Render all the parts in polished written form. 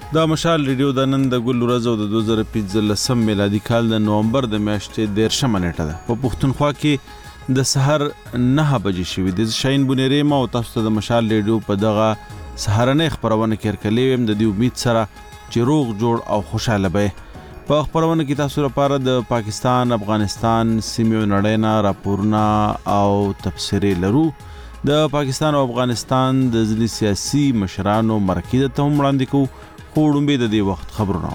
دا مشال ریډیو د نن د ګل ورځ او د 2015 میلادي کال د نومبر د میاشتې 13 نیټه ده. په پښتونخوا کې د سحر 9 بجې شوې د شاین بونیری ما او تاسو ته د مشال ریډیو په دغه سحرنې خبرونه کړکلې ويم د دې امید سره چې روغ جوړ او خوشاله به. په خبرونه کې تاسو لپاره د پاکستان، افغانستان، سیمې او نړۍ نه راپورونه او تبصرې لرو. د پاکستان او افغانستان د ځلي سیاسي مشرانو مرکه ته هم وړاندې کوو. خوړم به د دې وخت خبرونه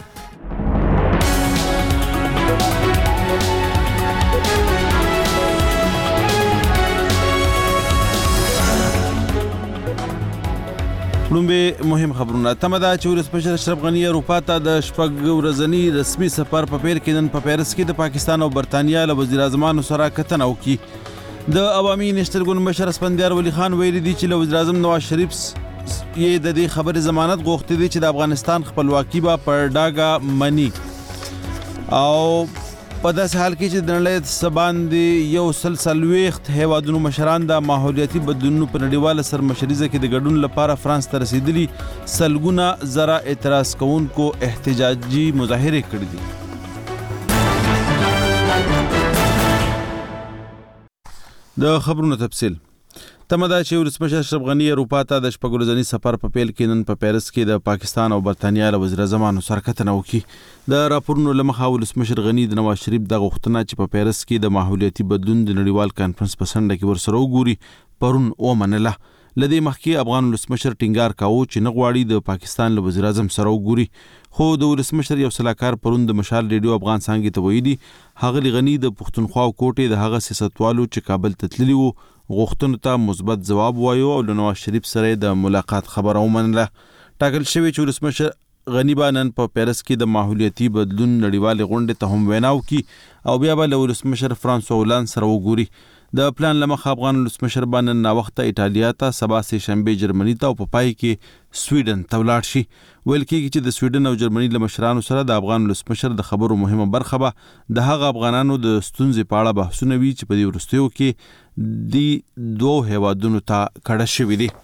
لومبه مهم خبرونه تمه ده چې ولسمشر اشرف غنی اروپا ته د شپږ ورځني رسمي سفر په پیل کې نن په پیرس کې د پاکستان او برتانیا له وزیر اعظمانو سره کتنه وکړي. د عوامي نېشنل ګوند مشر اسفندیار ولی خان ویلي دی چې له وزیر اعظم نواز شریف یې د دې خبرې ضمانت غوښتي دي چې د افغانستان خپلواکي به پر ډاګه مني او په داسې حال کې چې د نړۍ سباندې یو سلسلويخت هیوادونو مشران د ماحولیاتي بدلونونو په نړیواله سرمشریزه کې د ګډون لپاره فرانس ته رسیدلي سلګونه زره اعتراض کوونکو احتجاجي مظاهرې کړې دي. د خبرونو تفصیل تمه ده چې ولسمشر اشرف غنی اروپا ته د شپږ ورځني سفر په پیل کې نن په پیرس کې د پاکستان او برتانیا له وزیر اعظمانو سره کتنه وکړي. د راپورونو له مخه ولسمشر غنی د نواز شریف د غوښتنه چې په پیرس کې د ماحولیاتي بدلون د نړیوال کانفرنس په سنډه کې ورسره وګوري پرون ومنله. لدې مخکې افغان ولسمشر ټینګار کاوه چې نه غواړي د پاکستان له وزیر اعظم سره وګوري، خو د ولسمشر یو سلاکار پرون د مشال ریډیو افغان څنګه ته ویلي هغه غنی د پښتونخوا کوټې د هغه سیاستوالو چې کابل ته تللي وو غوښتنو ته مثبت جواب وایو او د نواز شریف سره د ملاقات خبره ومنله. ټاکل شوی چې ولسمشر غنی بانن په پیرس کې د ماحولیاتي بدلون نړیوال غونډې ته هم ویناو کی او بیا به له ولسمشر فرانسوا هولند سره وګوري. د پلان لمخه افغان ولسمشر بانن نا وخت ایټالیا ته، سبا سه شنبه جرمني ته او په پای کې سویډن ته ولاړ شي. ویل کېږي چې د سویډن او جرمني له مشرانو سره د افغان ولسمشر د خبرو مهمه برخه به د هغه افغانانو د ستونزې په اړه بحثونه وي چې په دې وروستیو کې د دوه هیوادونو ته کډه شوې دي.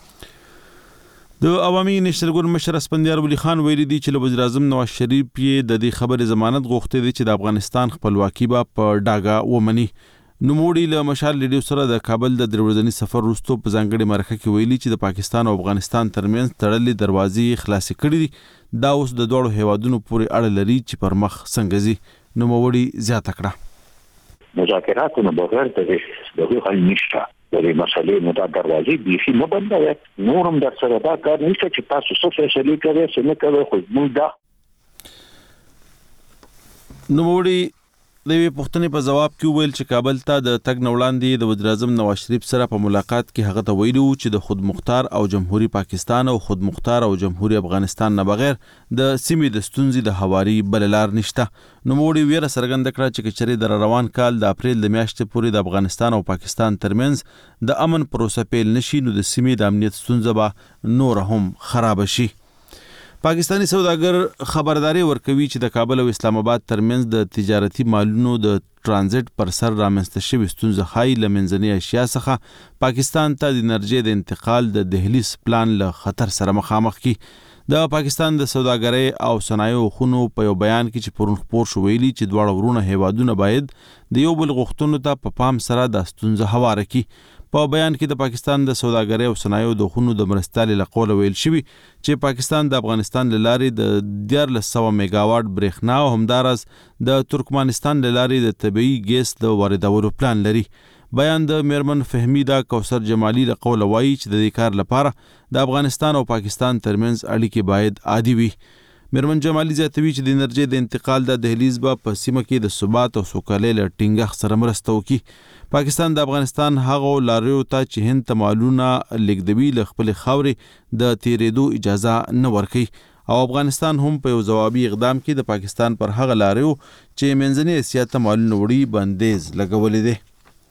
د عوامي نېشنل ګوند مشر اسفندیار ولی خان ویلي دی چې له وزیر اعظم نواز شریف یې د دې خبرې ضمانت غوښتي دي چې د افغانستان خپلواکي به په ډاګه ومني. نوموړي له مشال ریډیو سره د کابل د درورځنی سفر وروسته په ځانګړي مرکه کې ویلي چې د پاکستان او افغانستان ترمنځ تړلې دروازې خلاصې کړې دي. دا اوس د دوړو هیوادونو پورې اړه لري چې پر مخ څنګه ځي. نوموړي زیاته کړه مذاکراتو بغیر د دې حل نشته. د دې مسلې نو دا دروازې بیخي نه بندوي. نورم در سره دا کار نشته چې تاسو څه فیصله کوي څه نه کوي خو موږ دا. نوموړي د یوې پوښتنې په ځواب کې ویل چې کابل ته د تګ نه وړاندې د وزیر اعظم نواز شریف سره په ملاقات کې هغه ته ویلي وو چې د خود مختار او جمهوریت پاکستان او خود مختار او جمهوریت افغانستان نه بغیر د سیمې د ستونزې د هواري بل لار نشته. نوموړي ویره څرګنده کړه چې کچري د روان کال د اپریل د میاشتې پورې د افغانستان او پاکستان ترمنځ د امن پروسه پیل نشي نو د سیمې د امنیت ستونزه به نور هم خراب شي. پاکستانی سوداګر خبرداري ورکوي چې د کابل او اسلام آباد ترمنځ د تجارتي مالونو د ترانزیت پر سر رامنځته شوی ستونزه خای لمنځنۍ اشیا څخه پاکستان ته د انرژي د انتقال د دهلیز پلان له خطر سره مخامخ کی. د پاکستان د سوداګرۍ او صنایعو خونو په یو بیان کې چې پرون خبر شو ویلي چې دواړه ورونه هیوادونه باید د یو بل غوښتنو ته په پام سره د ستونزه هواره کی. په بیان کې د پاکستان د سوداګرۍ او صنایعو د خونو د مرستالي له قوله ویل شوی چې پاکستان د افغانستان له لارې د 1400 میگاواټ برېښنا او همدارس د ترکمنستان له لارې د طبيعي ګیس د واردولو پلان لري. بیان د میرمن فهمیده کوثر جمالی له قوله وایي چې د دې کار لپاره د افغانستان او پاکستان ترمنځ اړیکې باید عادي وي. میرمن جمالی زیاتوي چې د انرژي د انتقال د دهلیز به په سیمه کې د ثبات او سوکالۍ له ټینګښت سره مرسته وکړي. پاکستان د افغانستان هغه لاریو ته چې هند ته مالونه لیږدوي له خپل خاورې د تیرېدو اجازه نه ورکوي او افغانستان هم په یو ځوابي اقدام کې د پاکستان پر هغه لاریو چې منځنۍ اسیا ته مالونه وړي بندیز لګولې دي.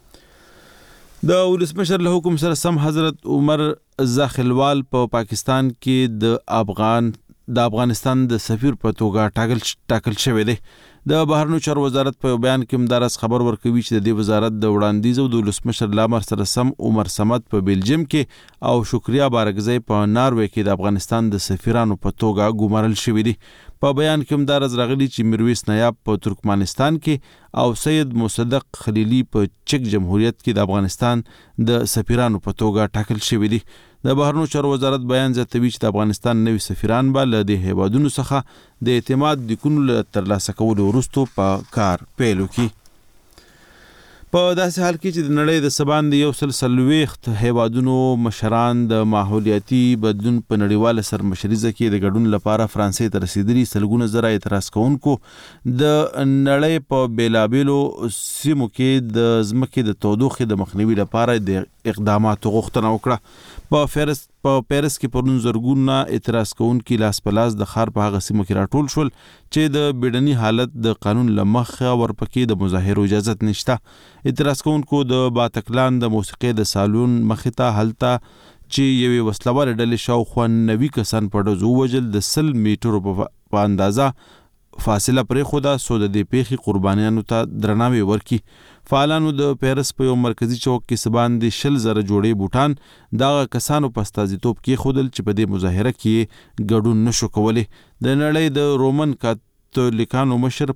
د ولسمشر له حکم سره سم حضرت عمر زاخلوال په پاکستان کې د افغان د افغانستان د سفیر په توګه ټاکل شوی دی. د بهرنیو چارو وزارت په بیان کې همدارس خبر ورکوي چې د دې وزارت د وړاندیز او د ولسمشر له امر سره سم عمر صمد په بلجیم کې او شکریا بارګزی په ناروې کې د افغانستان د سفیرانو په توګه ګمارل شوي دي. په بیان کې همدارس راغلي چې میرویس نایاب په ترکمنستان کې او سید مصدق خلیلی په چک جمهوریت کې د افغانستان د سفیرانو په توګه ټاکل شوي دي. د بهرنیو چارو وزارت بیان زیاتوي چې د افغانستان نوي سفیران به له دې هیوادونو څخه د اعتماد لیکونو له ترلاسه کولو وروسته په کار پیل وکړي. په داسې حال کې چې د نړۍ د سباندې 140 هیوادونو مشران د ماحولیاتي بدلون په نړیواله سرمشریزه کې د ګډون لپاره فرانسې ته رسیدلي. سلګونه زره اعتراض کوونکو د نړۍ په بیلابیلو سیمو کې د ځمکې د تودوخې د مخنیوي لپاره د اقداماتو غوښتنه وکړه. په پیرس کې پرون زرګونه اعتراض کوونکي لاس په لاس د ښار په هغه سیمو کې راټول شول چې د بیړني حالت د قانون له مخه ورپکې د مظاهرو اجازت نشته. اعتراض کوونکو د باتکلان د موسیقۍ د سالون مخې ته هلته چې یوې وسلوالې ډلې شاوخوا 90 کسان په ډزو ووژل د 100 میټرو په اندازه فاصله پرېښوده څو د دې پیښې قربانیانو ته درناوی ورکړي. فعالانو د پیرس په یو مرکزی چوک کې سباندې 20,000 جوړې بوټان دغه کسانو په استازیتوب کې ښودل چې په دې مظاهره کې ګډون نشو کولی. د نړۍ د رومن کاتولیکانو مشر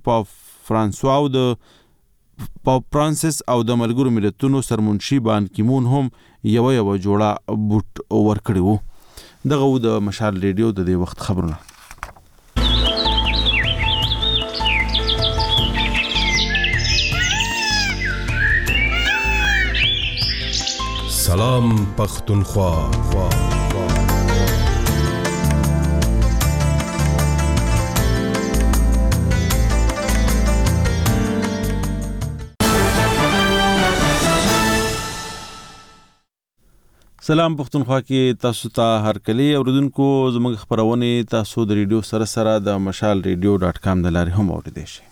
فرانسیس او د ملګرو ملتونو سرمنشي بان کیمون هم یو جوړه بوټ ورکړي وو. دغه د مشال ریډیو د دې وخت خبرونه. سلام پختونخوا. سلام پختونخوا کې تاسو ته هرکلی اوریدونکو. زموږ خبرونه تاسو د ریډیو سره د مشال ریډیو.com د لارې هم اوریدئ شئ.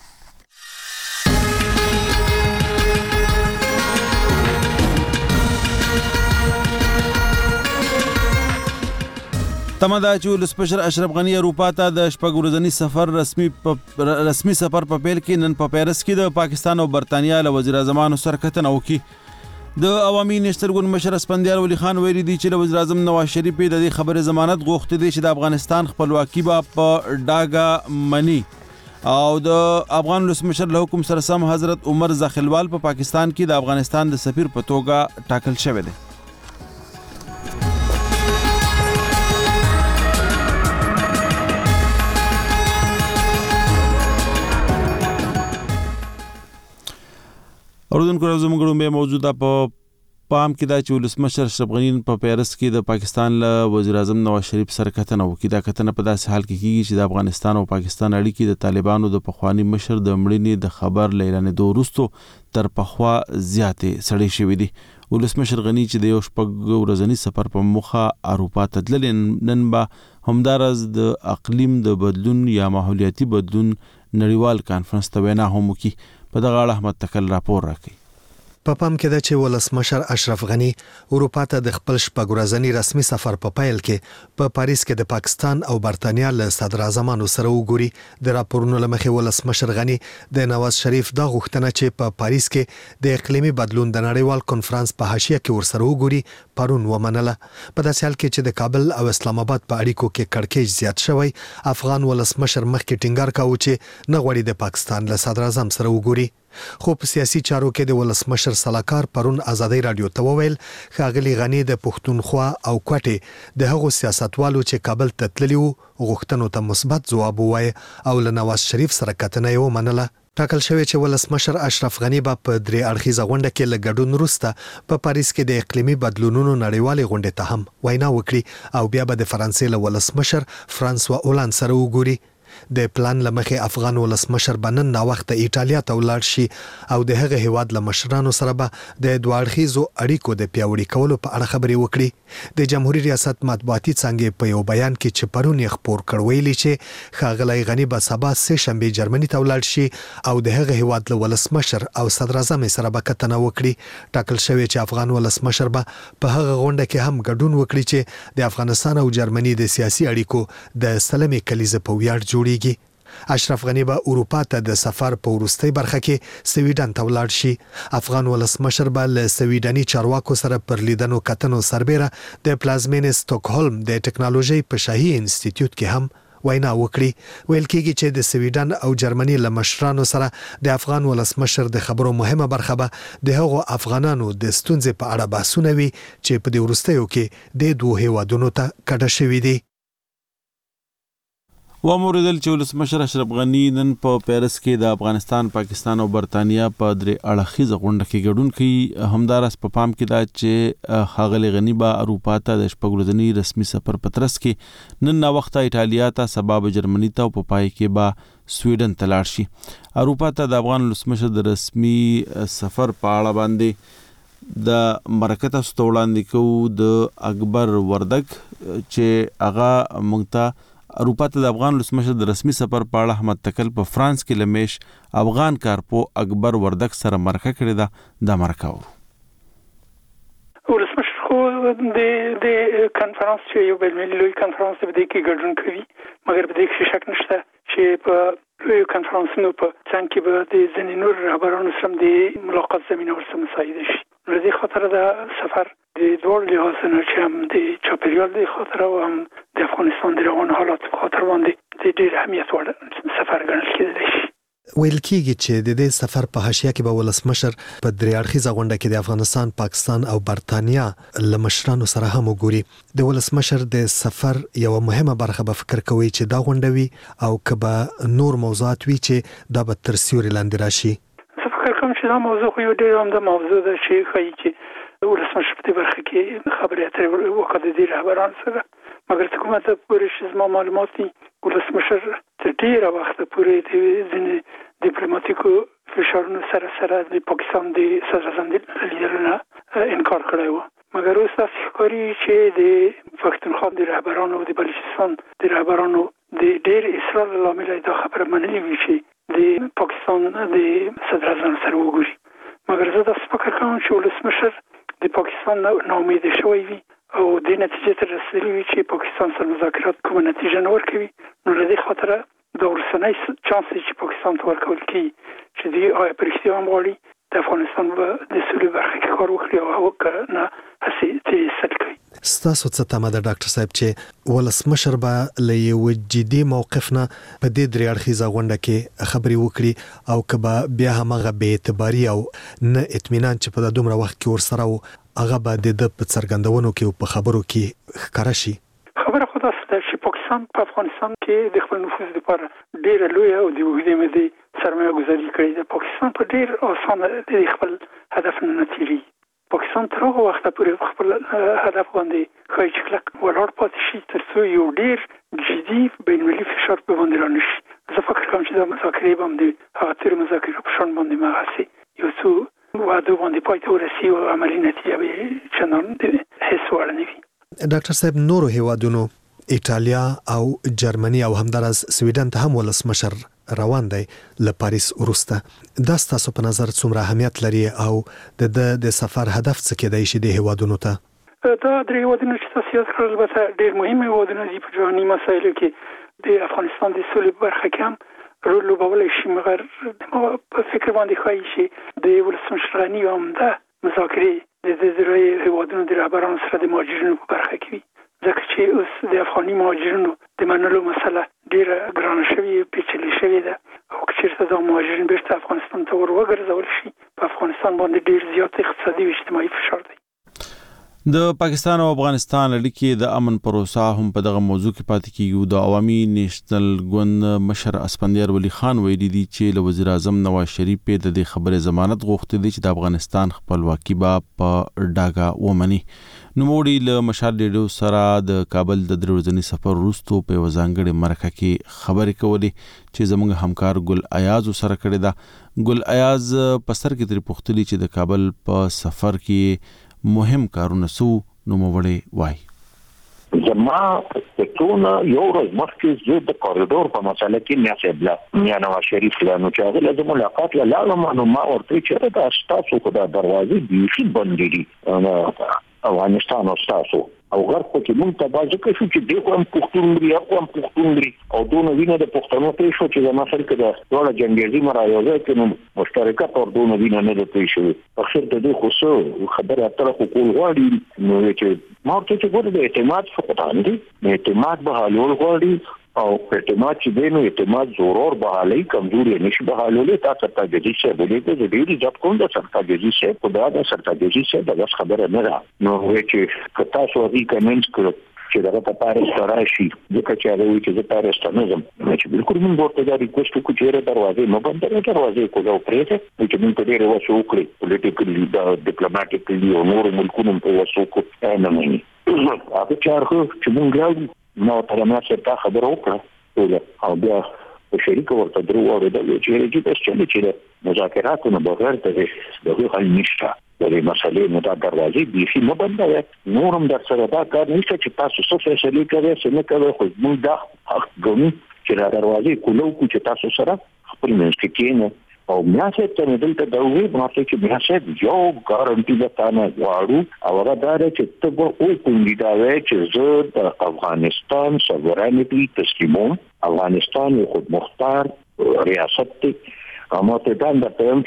تمدا چې ولسمشر اشرف غنی اروپا ته د شپږ ورځني سفر رسمي سفر په پیل کې نن په پیرس کې د پاکستان او برتانیا له وزیر اعظمانو سره کتنه وکړي. د عوامي نشتر ګوند مشر اسفندیار ولی خان ویلي دی چې وزیر اعظم نواز شریف د دې خبرې ضمانت غوښتي دی چې د افغانستان خپلواکي به په ډاګه مني او د افغان ولسمشر له حکم سره سم حضرت عمر زاخلوال په پاکستان کې د افغانستان د سفیر په توګه ټاکل شوی دی. اوردونکو زموږ به موجوده په پام کې دا چې ولسمشر اشرف غنی په پیرس کې د پاکستان له وزیر اعظم نواز شریف سره کتنه وکړي. دا کتنه په داسې حال کې کیږي چې د افغانستان او پاکستان اړیکې د طالبانو د پخوانی مشر د مړینې د خبر اعلانېدو وروسته تر پخوا زیاتې سړې شوې دي. ولسمشر غنی چې د یو شپږ ورځني سفر په موخه اروپا ته تللی، نن به همدارز د اقلیم د بدلون یا ماحولیاتي بدلون نړیوال کانفرنس ته وینا هم وکړي. په دغه اړه احمد تکل راپور راکړي. په پام کې ده چې ولسمشر اشرف غنی اروپا ته د خپل شپږ ورځني رسمي سفر په پیل کې په پاریس کې د پاکستان او برتانیا له صدر اعظمانو سره وګوري. د راپورونو له مخې ولسمشر غنی د نواز شریف د غوښتنه چې په پاریس کې د اقلیمي بدلون د نړیوال کانفرنس په حاشیه کې ورسره وګوري پرون ومنله. په داسې حال کې چې د کابل او اسلام آباد په اړیکو کې کړکېچ زیات شوی، افغان ولسمشر مخکې ټینګار کاوه چې نه غواړي د پاکستان له صدر اعظم سره وګوري. خو په سیاسي چارو کې د ولسمشر سلاکار پرون ازادي رادیو ته وویل ښاغلي غنی د پښتونخوا او کوټې د هغو سیاستوالو چې کابل ته تللي وو غوښتنو ته مثبت ځواب ووایي او له نواز شریف سره کتنه یې ومنله. ټاکل شوی چې ولسمشر اشرف غنی به په 3 اړخیزه غونډه کې له ګډون وروسته په پاریس کې د اقلیمي بدلونونو نړیوالې غونډې ته هم وینا وکړي او بیا به د فرانسې له ولسمشر فرانسوا اولان سره وګوري. د پلان لمخې افغان ولسمشر بنن نا وخت ایټالیا ته ولاړ شي او د هغه هیواد له مشرانو سره به د دوړخیزو اړیکو د پیاوړي کولو په اړه خبرې وکړي. د جمهوریت ریاست مطبوعاتي څنګه په یو بیان کې چې پرون یې خبر کړویلی چې ښاغلی غنی به سبا سه شنبه جرمني ته ولاړ شي او د هغه هیواد له ولسمشر او صدر اعظم سره به کتنه وکړي. ټاکل شوی چې افغان ولسمشر به په هغه غونډه کې هم ګډون وکړي چې د افغانستان او جرمني د سیاسي اړیکو د سلمې کلیزه په ویاړ جوړیږي. اشرف غنی به اروپا ته د سفر په وروستۍ برخه کې سویډن ته ولاړ شي. افغان ولسمشر به له سویډني چارواکو سره پر لیدنو کتنو سربېره د پلازمینې سټاکهولم د ټکنالوژي په شاهي انسټیټیوټ کې هم وینا وکړي. ویل کېږي چې د سویډن او جرمني له مشرانو سره د افغان ولسمشر د خبرو مهمه برخه به د هغو افغانانو د ستونزې په اړه بحثونه وي چې په دې وروستیو کې د دوه هیوادونو ته کډه شوي دي. وموردل چې ولسمشر اشرف غنی نن په پیرس کې د افغانستان، پاکستان او برتانیا په درې اړخیزه غونډه کې ګډون کوي. همدارس په پام کې دا چې ښاغلی غنی به اروپا ته د شپږ ورځني رسمي سفر په ترڅ کې نن نا وخته ایټالیا ته، سبا به جرمني ته او په پای کې به سویډن ته لاړ شي. اروپا ته د افغان ولسمشر د رسمي سفر په اړه باندې د مرکه تاسو ته وړاندې کوو د اکبر وردګ چې هغه موږ ته اروپا ته د افغان ولسمشر د رسمي سفر په اړه احمد تکل په فرانس کې لمیش افغان کارپو اکبر وردګ سره مرکه کړې ده. د مرکه ولسمشر خو د کنفرانس چې یو بل ملي لوی کنفرانس په دې کې ګډون کوي، مګر په دې کې شک نشته چې په لوی کنفرانسونو په څنګ کې به د ځینې نور رهبرانو سره د ملاقات زمینه ورسره مساعده شي. نو دې خاطر د سفر د دوړ لحاظ نه چې هم د چاپیریال د خاطر او هم د افغانستان د روان حالات په خاطر باندې د ډېر اهمیت وړ سفر ګڼل کېدلی شي. ویل کېږي چې د دې سفر په حاشیه کې به ولسمشر په درې اړخیزه غونډه کې د افغانستان، پاکستان او برتانیا له مشرانو سره هم وګوري. د ولسمشر د سفر یو مهمه برخه به فکر کوي چې دا غونډه وي او کبه نور موضوعات وي چې دا به تر سیوري لاندې راشي. زه فکر کوم چې دا موضوع خو یو ډېر عمده موضوع ده چې ښایي چې ولسمشر په دې برخه کې خبرې اترې وکړي د رهبرانو سره. مګر څه کومه ته پورې چې زما معلومات دي ولسمشر تر ډېره وخته پورې د ځینې ډیپلوماټیکو فشارونو سره د پاکستان د صدر اعظم د لیدلو انکار کړی و. مګر اوس تاسو ښکاري چې د پښتونخوا د رهبرانو او د بلوچستان د رهبرانو د ډېر اصرار له امله دا خبره منلې وي چې د پاکستان د صدر اعظم سره وګوري. مګر زه داسې فکر کوم چې ولسمشر د پاکستان ناامیده شوی وي او د نتیجې ته رسېدلی وي چې پاکستان سره مذاکرات کومه نتیجه نه ورکوي. نو له دې خاطره د ورسنۍ چانس چې پاکستان ته ورکول کېږي چې دوی آیا په رښتیا هم غواړي د افغانستان به د سولې برخه کې کار وکړي او که نه هسې ترې سل کوي. ستاسو څه تمه ده ډاکټر صاحب چې ولسمشر به له یو جدي موقف نه په دې درې اړخیزه غونډه کې خبرې وکړي او که به بیا هماغه بې اعتباري او نه اطمینان چې په دومره وخت کې ورسره و هغه به د په څرګندونو کې او په خبرو کې ښکاره شي؟ خبره خو داسې ده چې پاکستان په افغانستان کې د خپل نفوذ لپاره ډېره لویه او د اوږدې مودې سرمایه ګذاري کړې ده. پاکستان په ډېر اسانه د خپل هدف نه تېرېږي. پاکستان تر هغه وخته پورې خپل هدف باندې ښایي چې کلک ولاړ پاتې شي تر څو یو ډېر جدي بینالمللي فشار په باندې رانشي. زه فکر کوم چې دا مذاکرې به هم د هغه تېرو مذاکرو په شان باندې هغسې یو څو وعدو باندې پای ته ورسي او عملي نتیجه به چندان د حس وړ نه وي. ډاکټر صاحب، نورو هیوادونو ایټالیا او جرمني او همدارس سویډن ته هم ولسمشر روان دی له پاریس وروسته. دا ستاسو په نظر څومره اهمیت لري او د سفر هدف څه کېدای شي د هیوادونو ته؟ دا درې هیوادونه چې تاسو یاد کړل البته ډېر مهم هیوادونه دي په جهاني مسایلو کې. د افغانستان د سولې په برخه کې هم رول لوبولی شي. مګر په فکر باندې ښایي چې د ولسمشر غني عمده مذاکرې د دې هیوادونو د رهبرانو سره د مهاجرینو په برخه کې وي، ځکه چې اوس د افغاني مهاجرینو د منلو مسله ډېره ګرانه شوې، پیچلې شوې ده او که چېرته دا مهاجرین بیرته افغانستان ته ور وګرځول شي په افغانستان باندې ډېر زیات اقتصادي او اجتماعي فشار دی. د پاکستان او افغانستان اړیکې د امن پروسه هم په دغه موضوع کې پاتې کیږي. د عوامي نیشنل ګوند مشر اسفندیار ولی خان ویلي دي چې له وزیر اعظم نواز شریف د دې خبرې ضمانت غوښتي دي چې د افغانستان خپلواکي به په ډاګه ومني. نوموړي له مشال ډیډو سره د کابل د درې ورځني سفر وروسته په یوه ځانګړې مرکه کې خبرې کولې چې زموږ همکار ګل ایاز سره کړې ده. ګل ایاز په سر کې ترې پوښتلي چې د کابل په سفر کې مهم کارونه سو. نوموړي وایي زما ټول یو ورځ مخکې زه د کوریډور په مسله کې میا نواز شریف لانو چې هغه له ملاقات لاله ما ورته چې دا تاسو خو دا دروازې بیخي بندې دي افغانستان او تاسو او غرب کې مونږ ته باندې کې شو چې دغه هم پښتون لري او دونه وینه د پښتنو ته شو چې ما سره کې د ټول جنگیزي مرایوزه کې نو مشترکه تور دونه وینه نه ده شو. په خیر ته د خصو خبره اتره کول غواړي نو چې ما ورته چې ګوره د اعتماد فقدان دي، اعتماد به حلول غواړي او اعتماد چې دینو اعتماد ضرور بحالي کمزوري نشي بحالولې تاسو ته د دې څه بلې ته د دې ځپ کوم د سرتاګي څه په دا د سرتاګي څه د خبره نه ده. نو چې تاسو دې کمنټ کړو چې دا په پاریس راشي ځکه چې هغه چې د پاریس ته نه ځم چې بالکل موږ ورته دا ریکوست وکړو چې دروازې مو بندې دروازې کوو پرېته چې موږ ته ډېر وسو وکړي پولیټیکلی دا ډیپلوماټیکلی او نور ملکونو په وسو کو نه مې هغه چارخ چې موږ نو ته ما څه خبر وکړه او بیا په شریک ورته درو اورېدل چې رېږي چې مذاکراتو نه بغیر د حل نشته د مسلې نو دا دروازې بیخي نه بندوي. نورم در سره دا کار نشته چې تاسو څه فیصله کوي څه نه کوي خو موږ دا حق ګڼو چې دا دروازې کولو چې تاسو سره خپل منځ کې کېنه او میاسه ته دلته دا وی ماته چې میاسه یو ګارانټي ده تانه غواړو او هغه دا چې ته به او کومې دا وی چې زه د افغانستان سوورانټي تسلیموم. افغانستان یو خود مختار ریاست دی اما ته دا ته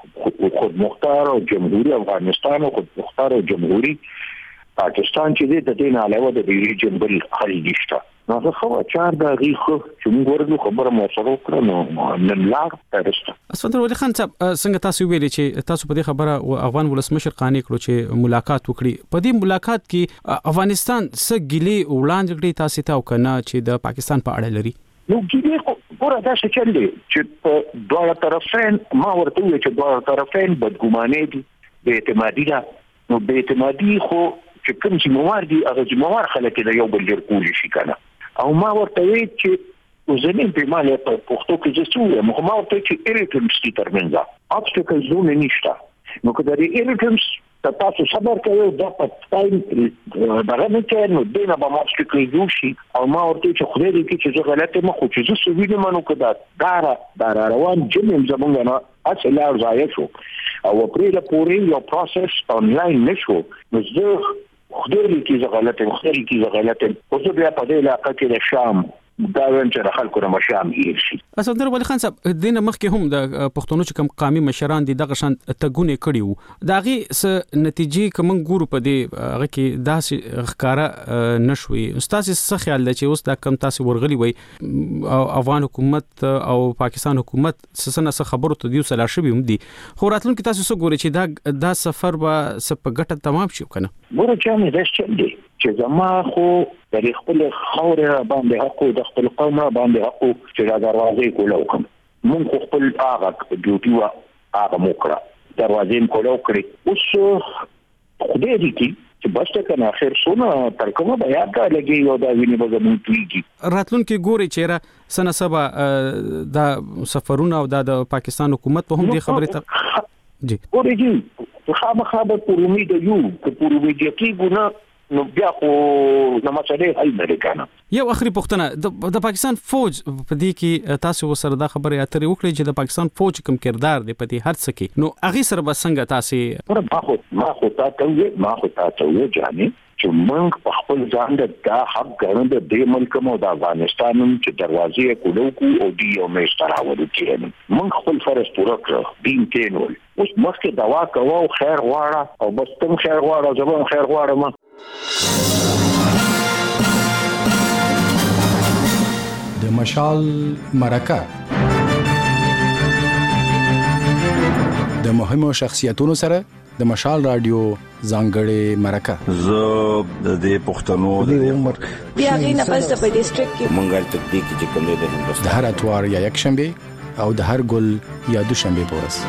چې خود مختار او جمهوریت افغانستان او خود مختار او جمهوریت پاکستان چې د دې نه علاوه د ریجن بل حل نشته. نو خو چار دا غیخو چې موږ ورته خبره مو سره وکړو نو نن لار ترسته. اسفندیار ولی خان صاحب څنګه تاسو ویلي چې تاسو په دې خبره افغان ولسمشر قانع کړو چې ملاقات وکړي. په دې ملاقات کې افغانستان څه ګیلې وړاندې کړې تاسو ته او کنه چې د پاکستان په اړه لري؟ نو ګیلې ګوره دا څه چل دي چې په دوه طرفین ما ورته وی چې دوه طرفین بدګماني دي به اعتمادي ده. نو به اعتمادي خو چې کوم چې موارد دي هغه چې موارد خلک د یو بل لر کولی شي کنه او ما ورته وی چې وزنین په مال په پښتو کې چې څه ما ورته چې ایریټمس دي ترمنځ obstacle زونه نشته. نو که د ایریټمس تاسو صبر کوئ دا په ټایم دغه نه کې نو دینه به ماسک کې جوشي او ما ورته چې خو دې کې چې غلطه مخ چې زه سوینه منو کده دا روان جنم زمونږ نه اصل لا ځای شو او پرې له پورې یو پروسس آنلاین نشو نو زه خدای کې غلطه او زه بیا په دې علاقه کې د شام دا ونچ خلکو نه مشام ایشي. اسفندیار ولی خان صاحب دینه مخکې هم د پښتونو چې کوم قومي مشران دي دغه شان تګونه کړي وو دا غي س نتیجې کوم ګورو په دې هغه کې داسې ښکارا نشوي. استاد څه خیال دی چې اوس دا کم تاسو ورغلي وي افغان حکومت او پاکستان حکومت څه خبرو ته دیو سلا شوی هم دي خو راتلونکي تاسو څه ګوري چې دا سفر به په ګټه تمام شي کنه؟ ګوره چې مې دا څه دي چې زما خو د خپل خوره باندې حق او د خپل قوم باندې حق چې دا دروازې کولو کوم مونږ خپل هغه ډیوټي وا هغه موکړه دروازې کولو کړی اوس خدای دې چې بس ته کنه اخر سونه تر کومه بیا دا لګي یو دا ویني به زمون پیږي. راتلونکي ګوري چې سنه سبا دا سفرونه او د پاکستان حکومت په هم دې خبره ته جی ګوري چې خامخابه پر امید یو چې پر امید کې ګونه نو بیا خو نو مسله حل نه کنه. یو اخري پوښتنه د پاکستان فوج په دې کې تاسو سره دا خبره اترې وکړي چې د پاکستان فوج کوم کردار دی په دې هر څه کې نو هغه سره به څنګه تاسو ما خو تاسو جاني چې موږ په خپل ځان د حق ګڼو د دې ملک مو د افغانستان چې دروازې کولو او دی او مې ستراوړو کې موږ خپل فرض پوره کړو دین کېنول اوس مخکې دوا کوو خیر غواړه او بس تم خیر غواړه زبون خیر غواړم. د مشال مرکه د مهمو شخصیتونو سره د مشال رادیو ځانګړې مرکه زه د پښتنو د عمر بیا غینه پس د ډیسټریکټ کې مونږه تطبیق چې کوم د هندوستان د هر اتوار یا یک شنبه او د هر ګل یا دوشنبه په ورځ.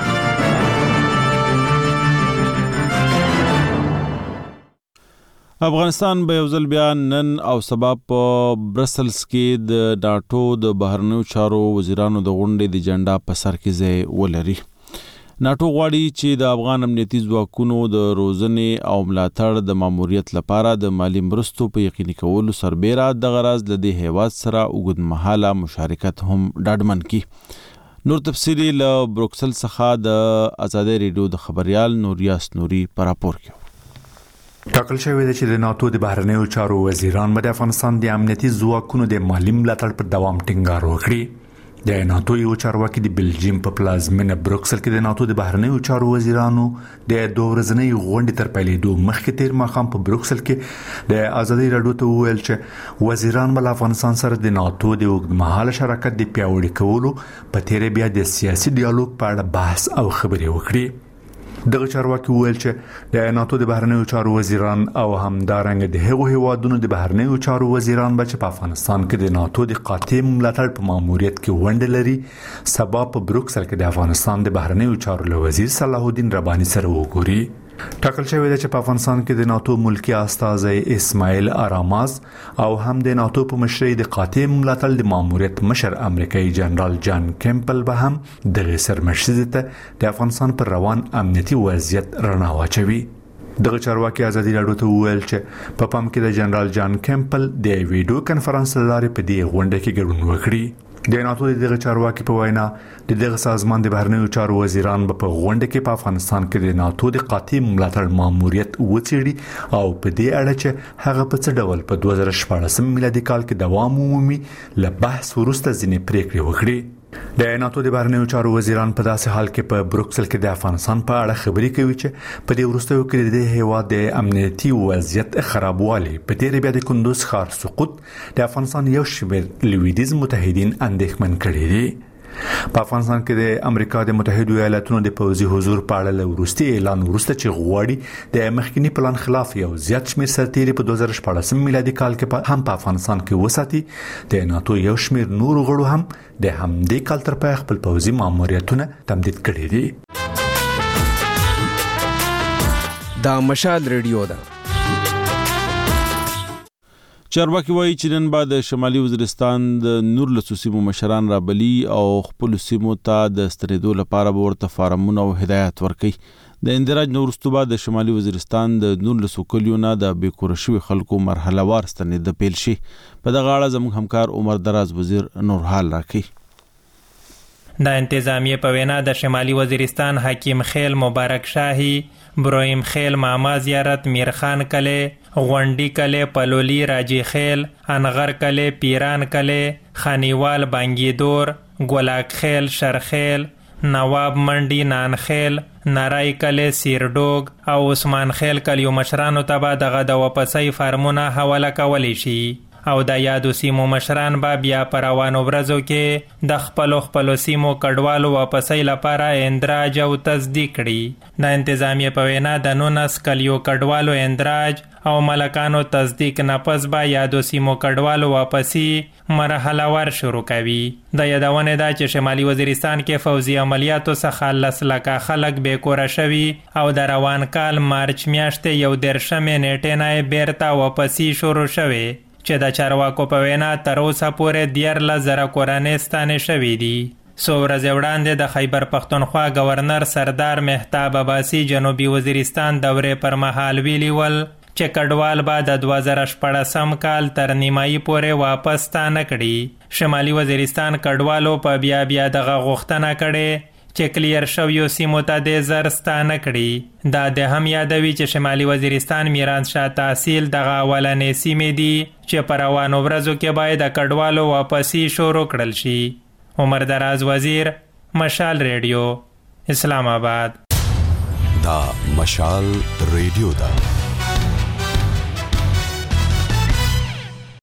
افغانستان به یو ځل بیا نن او سبا په برسلز کې د ناټو د بهرنیو چارو وزیرانو د غونډې د جنډا په سر کې ځای ولري. ناټو غواړي چې د افغان امنیتي ځواکونو د روزنې او ملاتړ د ماموریت لپاره د مالی مرستو په یقیني کولو سربېره د غرض له دې هیواد سره اوږدمهاله مشارکت هم ډاډمن کړي. نور تفصیلی له بروکسل څخه د آزادۍ ریډیو د خبريال نوریاس نوري پر راپور کې. ټاکل شوی دی چې د ناتو د بهرنیو چارو وزیران به د افغانستان د امنیتي ځواکونو د مالی ملاتړ پر دوام ټینګار وکړي. د ناتو یو چارواکي د بلجیم په پلازمینه بروکسل کې د ناتو د بهرنیو چارو وزیرانو د دوه ورځنۍ غونډې تر پیلېدو مخکې تیر ماښام په بروکسل کې د آزادۍ راډیو ته وویل چې وزیران بل افغانستان سره د ناتو د اوږدمهاله شراکت د پیاوړي کولو په تیر بیا د سیاسي ډیالوګ په اړه بحث او خبرې وکړي. دغه چارواکي وویل چې د ناتو د بهرنیو چارو وزیران او همدارنګه د هغو هیوادونو د بهرنیو چارو وزیران به چې په افغانستان کې د ناتو د قاطع ملاتړ په ماموریت کې ونډه لري سبا په بروکسل کې د افغانستان د بهرنیو چارو وزیر صلاح الدین رباني سره وګوري. ټاکل شوی دی چې په افغانستان کې د ناتو ملکی استازی اسماعیل آراماز او هم د ناتو په مشرۍ د قاطع ملاتړ د ماموریت مشر امریکایي جنرال جان کیمپل به هم د سرمشري ته د افغانستان پر روان امنیتي وضعیت رڼا واچوي. دغه چارواکي آزادۍ راډیو ته وویل چې په پام کې د جنرال جان کیمپل د ویډیو کانفرنس لارې په دې غونډه کې ګډون وکړي. د ناتو دغه چارواکي په وینا د دغه سازمان د بهرنیو چارو وزیران په غونډه کې په افغانستان کې د ناتو د قاطع ملاتړ ماموریت وڅېړي او په دې اړه چې هغه په څه ډول په 2014 میلادي کال کې دوام ومومي له بحث وروسته ځینې پریکړې وکړي. د ناتو د بهرنیو چارو وزیران په داسې حال کې په بروکسل کې د افغانستان په اړه خبرې کوي چې په دې وروستیو کې د هیواد د امنیتي وضعیت خرابوالی په تیر بیا د کندوز ښار سقوط د افغانستان یو شمېر لویدیز متحدین اندېښمن کړي دي. په افغانستان کې د امریکا د متحده ایالاتونو د پوځي حضور په اړه وروستي اعلان وروسته چې غواړي د مخکنی پلان خلاف یو زیات شمېر سرتیري په 2014 میلادي کال کې هم په افغانستان کې وساتي. د ناتو یو شمېر نور غړو هم د همدې کال تر پای خپل پوځي ماموریتونه تمدید کړي دي. دا مشال ریډیو ده. چارواکي وایي چې نن بعد شمالي وزیرستان د نور لسوسیمو مشران رابلی او خپل سیمو ته د ستنېدو لپاره ورته فارمونه او هدایت ورکړي. د اندراج نورستو بعد د شمالي وزیرستان د نور لسوکلیو نه د بیکور شوي خلکو مرحله وار ستنېد پیل شي. په دغه اړه زموږ همکار عمر دراز وزیر نورحال راکړي. د انتظامیه په وینا د شمالي وزیرستان حکیم خیل مبارک شاهی، برویم خیل ماما زیارت، میرخان کله، غونډی کله، پلولی راجی خیل، انغر کله، پیران کله، خانیوال بانگیدور، گولاک خیل، شرخیل، نواب منډی نانخیل، نارای کله، سیردوگ او عثمان خیل کلیو مشرانو ته به دغه د واپسۍ فارمونه حواله کولی شي او د یادو سیمو مشران به بیا په روانو ورځو کې د خپلو سیمو کډوالو واپسۍ لپاره اندراج او تصدیق کړي. د انتظامیه په وینا د 19 کلیو کډوالو اندراج او ملکانو تصدیق نه پس به یادو سیمو کډوالو واپسی مرحله ور شروع کوي. د یادونه ده چې شمالي وزیرستان کې فوزي عملیاتو څخه 10 لکه خلک بیکوره شوي او د روان کال مارچ میاشتې 11 نیټې نه بیرته واپسی شروع شوي چې د چارواکو په وینا تر اوسه پورې 13,000 کورنۍ ستانې شوي دي. څو ورځې وړاندې د خیبر پختونخوا گورنر سردار مهتاب عباسي جنوبي وزیرستان دورې پر مهال ویلي ول چې کډوال به د 2014 کال تر نیمایي پورې واپس ستانه کړي. شمالي وزیرستان کډوالو په بیا دغه غوښتنه کړې چې کلیر شویو سیمو ته د زرستانه کړي. دا د هم یادوي چې شمالي وزیرستان میرانشاه تحصیل دغه اولنې سیمې دي چې په روانو ورځو کې باید د کډوالو واپسی شروع کړل شي. عمر دراز وزیر، مشال ریډیو، اسلام آباد. دا مشال ریډیو ده.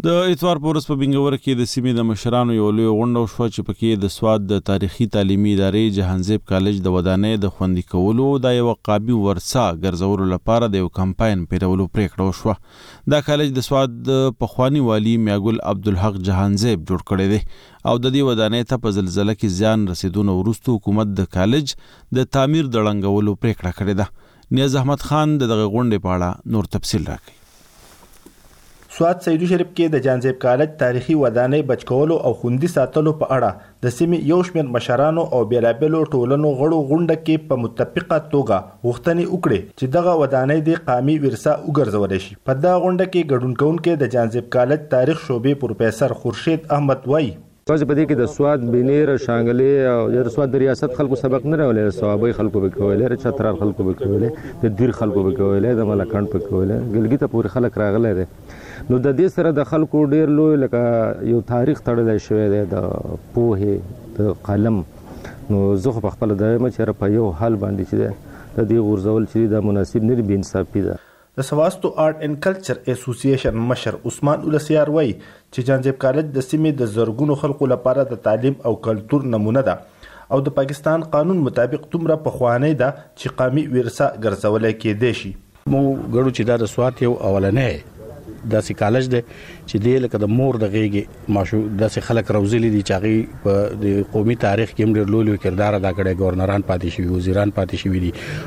د اتوار په ورځ په بنګور کې د سیمې د مشرانو یو لوی غونډه وشوه چې پکې د سواد د تاریخي تعلیمي ادارې جهانزیب کالج د ودانۍ د خوندي کولو د یو قابي ورثه ګرځولو لپاره د یو کمپاین پیلولو پریکړه وشوه. دا کالج د سواد د پخوانی والی میاګل عبدالحق جهانزیب جوړ کړی دی او د دې ودانۍ ته په زلزلې کې زیان رسیدونه وروسته حکومت د کالج د تعمیر د ړنګولو پریکړه کړې ده. نیاز احمد خان دغه غونډې په اړه نور تفصیل راکړي. سواد سیدو شریف کې د جهانزیب کالج تاریخي ودانۍ بچکولو او خوندي ساتلو په اړه د سیمې یو شمېر مشرانو او بیلابېلو ټولنو غړو غونډه کې په متفقه توګه غوښتنې وکړې چې دغه ودانۍ د قامي ورثه وګرځول شي. په دغه غونډه کې ګډون کوونکي د جهانزیب کالج تاریخ شعبې پروفیسر خورشید احمد وایي تاسو په دې کې د سواد بنیر شانګلې او د سواد د ریاست خلکو سبق نه راولې ثوابي خلکو به کولې چترال خلکو به کولې د دیر خلکو به کولې د ملکان په کولې ګلګي ته پورې خلک راغلي دي. نو د دې سره د خلکو ډیر لوی لکه یو تاریخ تړلی شوی دی د پوهې د قلم. نو زه خو په خپل دایم چې په یو حال باندې چې د دې غورځول چې دا مناسب نه دی، بې انصافي ده. د سواستو آرټ اینڈ کلچر اسوسییشن مشر عثمان ولسیار وایي چې جهانزیب کالج د سیمې د زرګونو خلکو لپاره د تعلیم او کلتور نمونه ده او د پاکستان قانون مطابق دومره پخوانی ده چې قامي ورثه ګرځولی کېدی شي. مو ګړو چې دا د سواد یو اولنی داسې کالج دی چې دی لکه د مور د غېږې ماشو داسې خلک روزلي دي چې هغې په د قومي تاریخ کې هم ډېر لوی کردار ادا کړی، ګورنران پاتې شوي، وزیران پاتې شوي دي.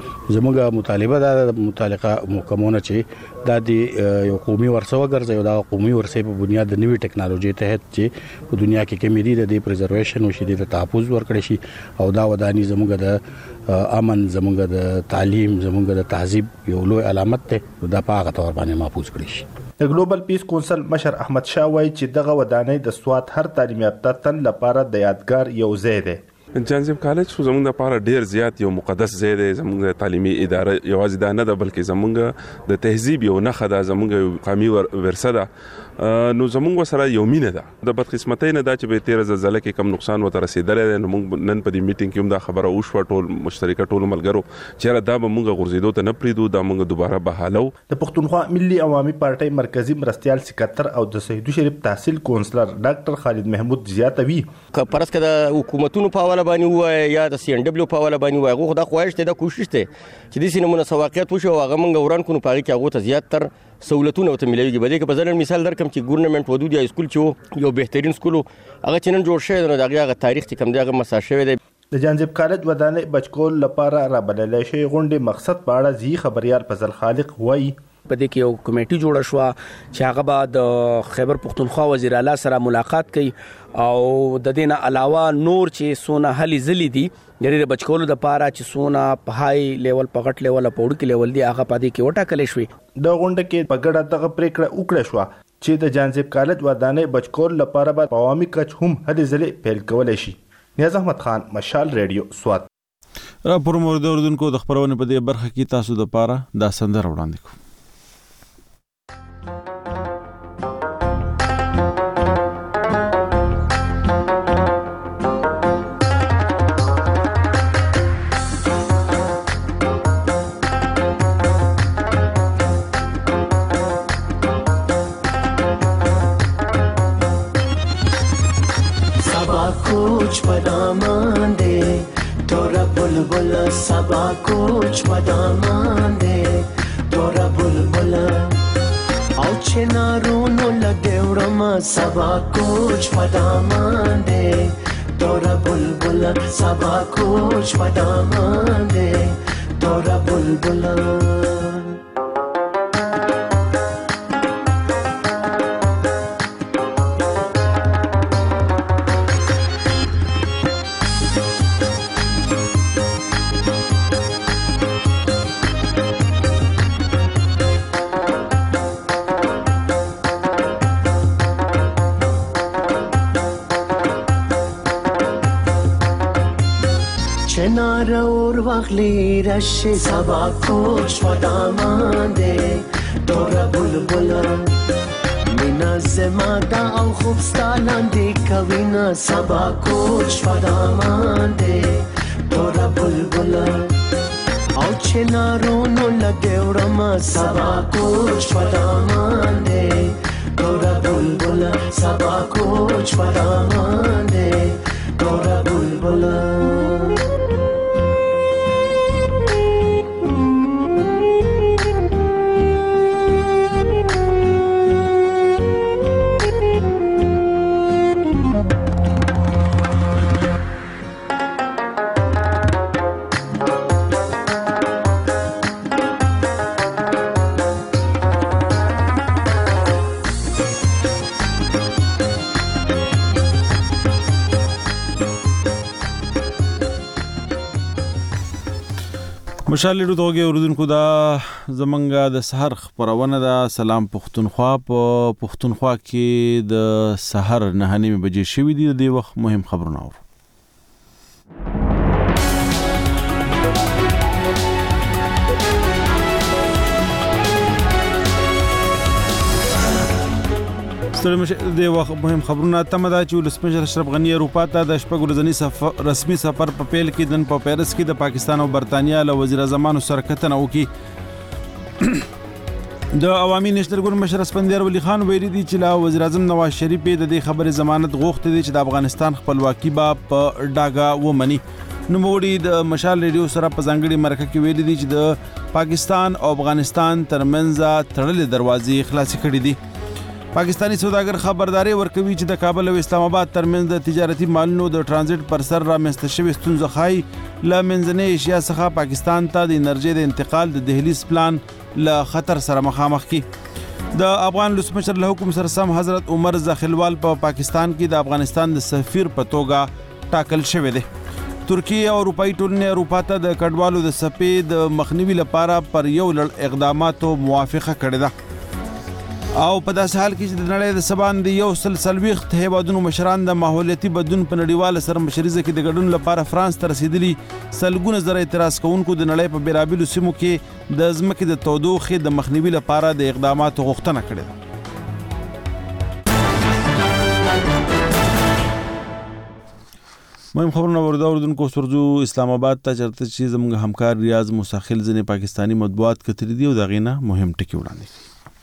زموږ مطالبه دا د متعلقه محکمونه چې دا د یو قومي ورثه وګرځي او دا قومي ورثې په بنیاد د نوي ټکنالوژي تحت چې په دنیا کې کمې دي د دې پریزرویشن وشي، د تحفظ ورکړی شي او دا ودانۍ زموږ د امن، زموږ د تعلیم، زموږ د تهذیب یو لوی علامت دی، دا په هغه طور باندې محفوظ کړی شي. د ګلوبل پیس کونسل مشر احمد شاه وایي چې دغه ودانۍ د سواد هر تعلیم یافته تن لپاره د یادګار یو ځای دی. جهانزیب کالج خو زموږ لپاره ډیر زیات یو مقدس ځای دی. زموږ تعلیمي اداره یوازې دا نه ده بلکې زموږ د تهذیب یو نښه ده، زموږ یو قامي ورثه ده. نو زموږ سره یو مینه ده. د بدقسمتۍ نه دا چې به تیره زلزله کې کم نقصان ورته رسېدلی دی. نو موږ نن په دې میټینګ کې هم دا خبره وشوه ټول مشترکه ټولو ملګرو چې دا به موږ غورځېدو ته نه پرېږدو، دا موږ دوباره بحالو. د پښتونخوا ملي عوامي پارټۍ مرکزي مرستیال سکتر او د سیدو شریف تحصیل کونسلر ډاکټر خالد محمود زیاتوي که پرسکه د حکومتونو په حواله باندې ووایه یا د سی ان ډبلیو په حواله باندې ووایه، هغه خو دا خواهش دی، دا کوشش دی چې داسې نمونه څه واقعیت وشي او هغه موږ وران کړو، په هغې کې هغو ته زیات تر سہولتونه ورته میلاویږي. په دې کې به زه نن مثال درکړم چې ګورنمنټ ودود های سکول چې و یو بهترین سکول و، هغه چې نن جوړ شوی دی نو د هغې هغه تاریخ چې کوم دی هغه مسح شوی دی. د جهانزیب کالج ودانۍ بچکول لپاره رابللی شوې غونډې مقصد په اړه ځي خبریال فضل خالق وایي په دې کې یو کمیټي جوړه شوه چې هغه به د خیبر پښتونخوا وزیر اعلی سره ملاقات کوي او د دې نه علاوه نور چې څونه هلې ځلې دي د دې بچکولو دپاره چې څونه په های لیول، په غټ لیول او په وړوکي لیول دي، هغه په دې کې وټاکلې شوې. د غونډه کې په ګډه دغه پریکړه وکړه شوه چې د جهانزیب کالج ودانۍ بچکول لپاره به په عوامي کچ هم هلې ځلې پیل کولی شي. نیاز احمد خان، مشال ریډیو، سوات. راپور مو د اردوونکو د خبرونې په دې برخه کې تاسو دپاره دا سندره وړاندې کوو. कुछ पदामान दे तोरा बुलबुल सबा कुछ पदामान दे तोरा बुलबुल औ चिनारोनो लगेवरमा सबा कुछ पदामान दे तोरा बुलबुल सबा कुछ पदामान दे तोरा बुलबुल. چنار اور وغلی رش سبا کوچ پدامان دے دورا بلبل مینا زمادا او خوبستالان دی کوینا سبا کوچ پدامان دے دورا بلبل او چنارونو لگے ورما سبا کوچ پدامان دے دورا بلبل سبا کوچ پدامان دے دورا بلبل مشال لرو توګه اوردونکو دا زمنګا د سحر خبرونه دا سلام پښتونخوا په پښتونخوا کې د سحر 9:30 بجې شوې دي د وخت مهم خبرونه اورو. د وخت مهم خبرونه تمدا چې ولسمشر اشرف غنی اروپا ته د شپږ ورځنی رسمي سفر په پیل کې دن په پیرس کې د پاکستان او برتانیا له وزیر اعظمانو سره کتنه وکړي. د عوامي نېشنل ګوند مشر اسفندیار ولی خان ویلي دی چې لا وزیر اعظم نواز شریف د دې خبرې ضمانت غوښتي دي چې د افغانستان خپلواکي به په ډاګه ومني. نوموړي د مشال ریډیو سره په ځانګړي مرکه کې ویلي دي چې د پاکستان او افغانستان ترمنځ تړلې دروازې خلاصې کړې دي. پاکستانی سوداګر خبرداري ورکوي چې د کابل او اسلام آباد ترمنځ د تجارتي مالونو د ترانزیت پر سر رامنځته شوی ستونزه خای ل منځنۍ ایشیا څخه پاکستان ته د انرژي د انتقال د دهلیز پلان له خطر سره مخامخ کی. د افغان لسمشر له حکم سره سم حضرت عمر زخیلوال په پاکستان کې د افغانستان د سفیر په توګه ټاکل شوی دی. ترکیه او اروپאי ټولنې اروپا ته د کډوالو د سپې د مخنیوي لپاره پر یو لړ اقداماتو موافقه کړې ده. او په داسې حال کې چې د نړۍ د سبان د یو سلسلويخت هیوادونو مشران د ماحولیتي بدلون په نړیواله سرمشریزه کې د ګډون لپاره فرانس ته رسیدلی سلګونه زره اعتراض کوونکو د نړۍ په بیلابیلو سیمو کې د ځمکې د تودوخې د مخنیوي لپاره د اقداماتو غوښتنه کړې ده. مهم خبرونه اوردونکو سرجو اسلام آباد ته چرته چې زموږ همکار ریاض مساخل ځنې پاکستانی مطبوعات کتري دی او دا غینه مهم ټکی وړاندې.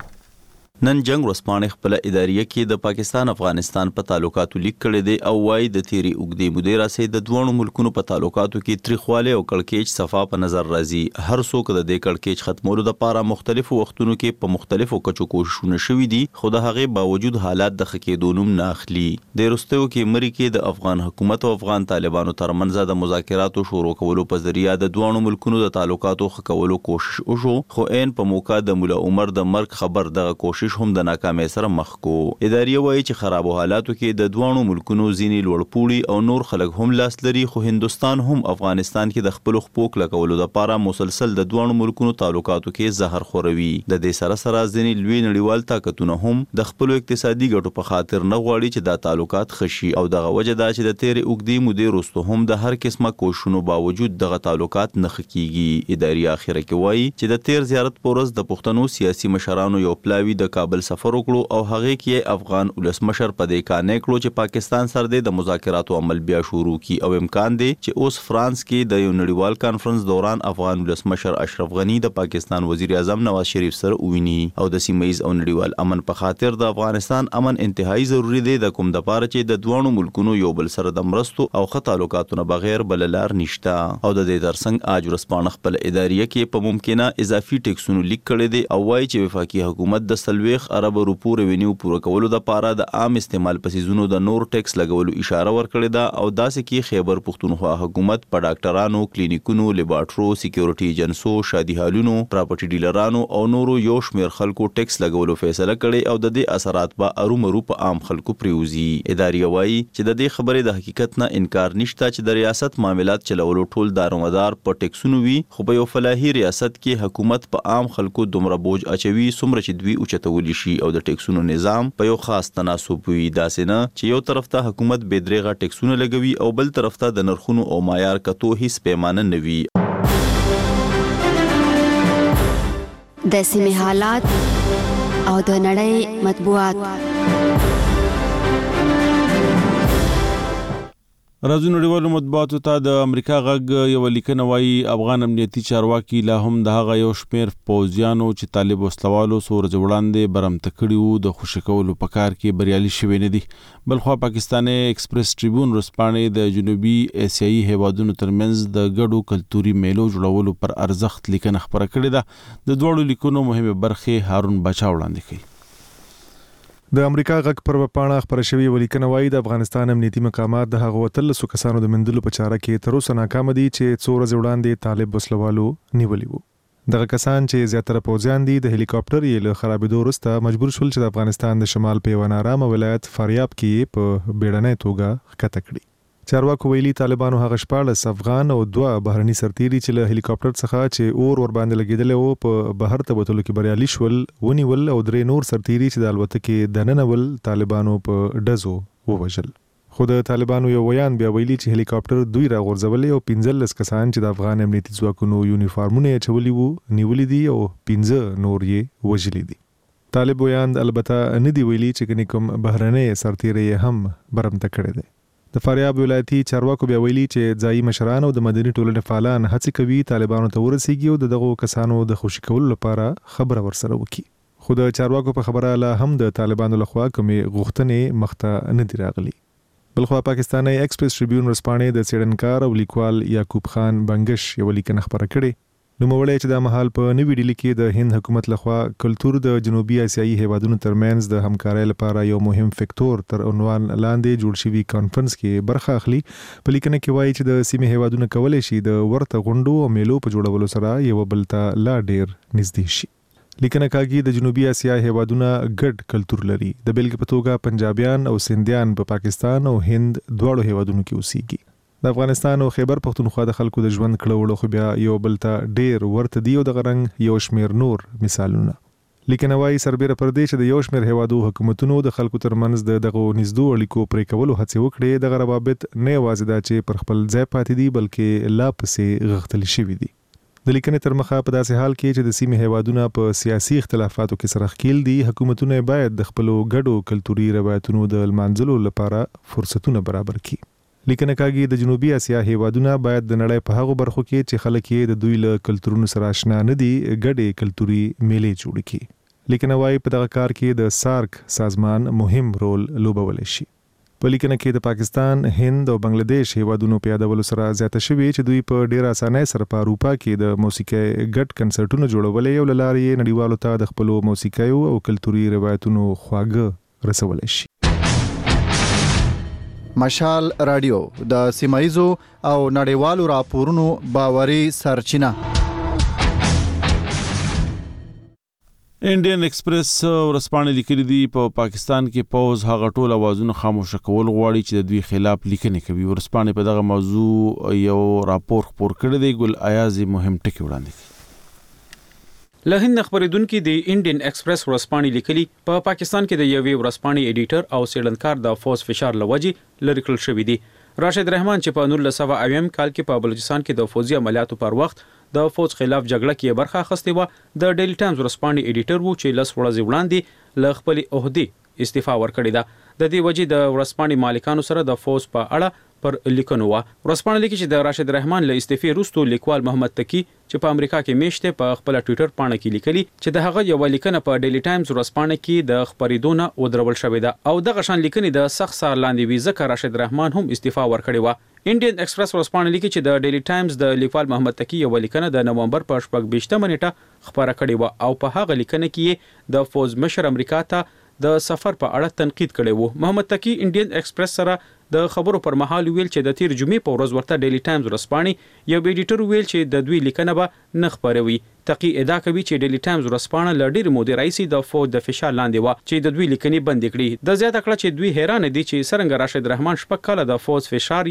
نن جنگ ورسپانې خپل اداریه کې د پاکستان افغانستان په تعلقاتو لیک کړي دي او وايي د تیری اوګدې مودې راسي د دوه ملکونو په تعلقاتو کې تریخواله او کړکېچ صفه په نظر راځي. هر څوک د دې کړکېچ ختمولو لپاره مختلفو وختونو کې په مختلفو کچو کوششونه شوي دي خو د هغه باوجود حالات د خکېدو نوم نه اخلي. د رستو کې مری کې د افغان حکومت او افغان طالبانو ترمنځ د مذاکراتو شروع کولو په ذریعہ د دوه ملکونو د تعلقاتو خکولو کوشش وشو خو ان په موقع د مولا عمر د مرګ خبر دغه کوشش هم د ناکامۍ سره مخ کو. اداري وایي چې خرابو حالاتو کې د دوه ملکونو ځینی لوړپوړي او نور خلک هم لاس لري خو هندستان هم افغانستان کې د خپل حقوق لکولو لپاره مسلسل د دوه ملکونو تعلقاتو کې زهر خوروي. د دې سره سره ځینی لوی نړیوال طاقتونه هم د خپل اقتصادي ګټو په خاطر نه غواړي چې دا تعلقات خشي او دغه وجه دا چې د تیرې اوګدې مودې وروسته هم د هر قسمه کوششونو باوجود دغه تعلقات نه خکېږي. اداري اخره کې وایي چې د تیر زیارت پورز د پښتنو سیاسي مشرانو یو پلاوی د کابل سفر وکړو او هغه کې افغان ولسمشر په دې کانې کړو چې پاکستان سره د مذاکراتو عمل بیا شروع کی او امکان دی چې اوس فرانس کې د یو نړیوال کانفرنس دوران افغان ولسمشر اشرف غنی د پاکستان وزیر اعظم نواز شریف سره وویني او د سیمایي او نړیوال امن په خاطر د افغانستان امن انتهایی ضروری دی د کوم د پاره چې د دوه ملکونو یو بل سره د مرستو او ښه تعلقاتونو بغیر بل لار نشته. او د دې ترڅنګ اج ورسپانه خپل اداریه کې په ممکنه اضافي ټیکسونو لیک کړي دي او وايي چې وفاقي حکومت د سلويخ ارب روپو ریونیو پوره کولو د پاره د عام استعمال پسیزونو د نور ټیکس لګولو اشاره ورکړې ده او داسې کې خیبر پښتونخوا حکومت په ډاکټرانو کلینیکونو لیبارټرو سکیورټي ایجنسو شادي هالونو پراپرټي ډیلرانو او نورو یو شمیر خلکو ټیکس لګولو فیصله کړي او د دې اثرات به ارومرو په عام خلکو پریوزي. اداري وایي چې د دې خبرې د حقیقت نه انکار نشته چې د ریاست معاملات چلولو ټول دارومدار په ټیکسونو وي خو په یو فلاحي ریاست کې حکومت په عام خلکو دومره بوج اچوي څومره چې دوی اوچتولی شي او د ټیکسونو نظام په یو خاص تناسب وي. داسې نه چې یو طرف ته حکومت بېدریغه ټیکسونه لګوي او بل طرف ته د نرخونو او معیار کتو هیڅ پیمانه نه وي. د سیمې حالات او د نړۍ مطبوعات. راځو نړیوالو مطبوعاتو ته د امریکا غږ یو لیکنه وایي افغان امنیتي چارواکي لا هم د هغه یو شمېر پوځیانو چې طالب وسلوالو سور وړاندې برمته کړي وو د خوشی کولو په کار کې بریالي شوي نه دي. بلخوا پاکستاني ایکسپریس ټریبیون ورځپاڼې د جنوبي اسیایي هیوادونو ترمنځ د ګډو کلتوري میلو جوړولو پر ارزښت لیکنه خبره کړې ده. د دوړو لیکونو مهمه برخه هارون بچا وړاندې کړي. د امریکا غږ پر وپاڼه خبره شوې ولیکنه وایي د افغانستان امنیتي مقامات د هغو 13 کسانو د مندلو په چاره کې تر اوسه ناکام دي چې څو ورځې وړاندې طالب وسلوالو نیولي وو. دغه کسان چې زیاتره پوځیان دي د هلیکاپټر یې له خرابېدو وروسته مجبور شول چې د افغانستان د شمال په یو نارامه ولایت فاریاب کې په بیړنۍ توګه ښکته کړي. چارواکو ویلي طالبانو هغه 14 افغان او 2 بهرني سرتیري چې له هلیکاپټر څخه چې اور ور باندې لګیدل او په بهر ته بوتلو کې بریالي شول ونیول او 3 نور سرتیري چې د الوتکې دننول طالبانو په ډزو ووژل. خو د طالبانو یو ویان بیا ویلي چې هلیکاپټر دوی راغورځولې او 15 کسان چې د افغان امنیتي ځواکونو یونیفارمونه چولي وو نیولې دي او 15 نور یې وژلي دي. طالب ویان البته نه دی ویلي چې کوم بهرني سرتیري هم برمته کړي دي. د فاریاب ولایتي چارواکو بیا ویلي چې ځایي مشران او د مدني ټولنې فعالان هڅه کوي طالبانو ته ورسیږي او دغه کسانو د خوشی کولو لپاره خبره ورسره وکړي. خو د چارواکو په خبره لا هم د طالبانو لخوا کومې غوښتنې مخته نه دي راغلي. بلخوا پاکستاني ایکسپریس ټریبیون ورځپاڼې د څېړنکار او لیکوال یعقوب خان بنگش یو لیکنه خبره کړې. نوموړی چې د مهال په نوې ډیلي کې د هند حکومت لخوا کلتور د جنوبي اسیایي هیوادونو ترمنځ د همکارۍ لپاره یو مهم فکتور تر عنوان لاندې جوړ شوی کانفرنس کې برخه اخلي. په لیکنه کې وایي چې د سیمې هیوادونو کولی شي د ورته غونډو او میلو په جوړولو سره یو بل ته لا ډیر نږدې شي. لیکنه کاږي د جنوبي اسیا هیوادونه ګډ کلتور لري. د بېلګې په توګه پنجابیان او سندیان په پاکستان او هند دواړو هیوادونو کې اوسېږي. د افغانستان او خیبر پختونخوا د خلکو د ژوند کړهوړو خو بیا یو بل ته ډیر ورته دی او د غرنګ یو شمیر نور مثالونه. لیکنه وايي سربېره پر دې چې د یو شمیر هیوادو حکومتونو د خلکو ترمنځ دغه نږدې اړیکو پرې کولو هڅه وکړي، د روابط نه یوازې دا چې پر خپل ځای پاتې دي بلکې لا پسې غښتلي شوي دي. د لیکنې تر مخه په داسې حال کې چې د سیمې هیوادونه په سیاسي اختلافاتو کې سره ښکیل دي، حکومتونه باید د خپلو ګډو کلتوري روایتونو د لمانځلو لپاره فرصتونه برابر کړي. لیکنه کاږي د جنوبي اسیا هیوادونه باید د نړۍ په هغو برخو کې چې خلک یې د دوی له کلتورونو سره آشنا نه دي ګډې کلتوري میلې جوړ کړي. لیکنه وايي په دغه کار کې د سارک سازمان مهم رول لوبولی شي. په لیکنه کې د پاکستان، هند او بنگلاديش هیوادونو په یادولو سره زیاته شوې چې دوی په ډیر اسانۍ سره په اروپا کې د موسیقي ګډ کنسرټونو جوړولې او لارې نړیوالو ته د خپل موسیقي او کلتوري روایتونو خواږه رسولای شي. مشال رادیو د سیمایزو او نړیوالو راپورونو باوري سرچینه. انډین ایکسپریس ورځپاڼې لیکلي دي په پاکستان کې پوز هغه ټول اوازونه خاموشه کول غواړي چې د دوی خلاف لیکنې کوي. ورځپاڼې په دغه موضوع یو راپور خپور کړی دی. ګل ایازي مهم ټکي وړاندې کړي. له هند خبرېدونکو د انډین ایکسپریس ورځپاڼې لیکلي په پاکستان کې د یوې ورځپاڼې ایډیټر او څېړنکار د فوز فشار لوجې لری کړل شوی دی. راشد رحمان چې په 1980 کال کې په بلوچستان کې د فوزي عملیاتو پر وخت د فوز خلاف جګړه کې برخه اخیستې و، د ډیلی ټایمز ورځپاڼې ایډیټر وو چې 10 ورځې وړاندې له خپل عہدې استعفا ورکړې ده. د دې وجې د ورځپاڼې مالکانو سره د فوز په اړه پر لیکنو و. ورځپاڼه لیکي چې د راشد رحمان له استعفې وروسته لیکوال محمد تقی چې په امریکا کې میشته په خپل ټوئیټر پاڼه کې لیکلي چې د هغه یو لیکنه په ډیلی ټایمز ورځپاڼه کې د خبرېدو نه ودرول شوې ده او دغه شان لیکنې د سخت سار لاندې وي ځکه راشد رحمان هم استعفا ورکړې و. انډین ایکسپریس ورځپاڼه لیکي چې د ډیلی ټایمز د لیکوال محمد تقی یو لیکنه د نومبر په 28 نیټه خبره کړې و او په هغه لیکنه کې د فوز مشر امریکا ته د سفر په اړه تنقید کړی وو. محمد تقی انډین ایکسپریس سره د خبرو پر مهال ویل چې د تیر جمعې په ورځ ورته ډیلی ټایمز ورځپاڼې یو ایډیټر ویل چې د دوی لیکنه به نه خبروي. تقی ادعا کوي چې ډیلی ټایمز ورځپاڼه له ډېرې مودې راهیسې د فوج د فشار لاندې و چې د دوی لیکنې بندې کړي. د زیاته کړه چې دوی حیران دي چې څرنګه راشد رحمان شپږ کاله د فوج فشار یې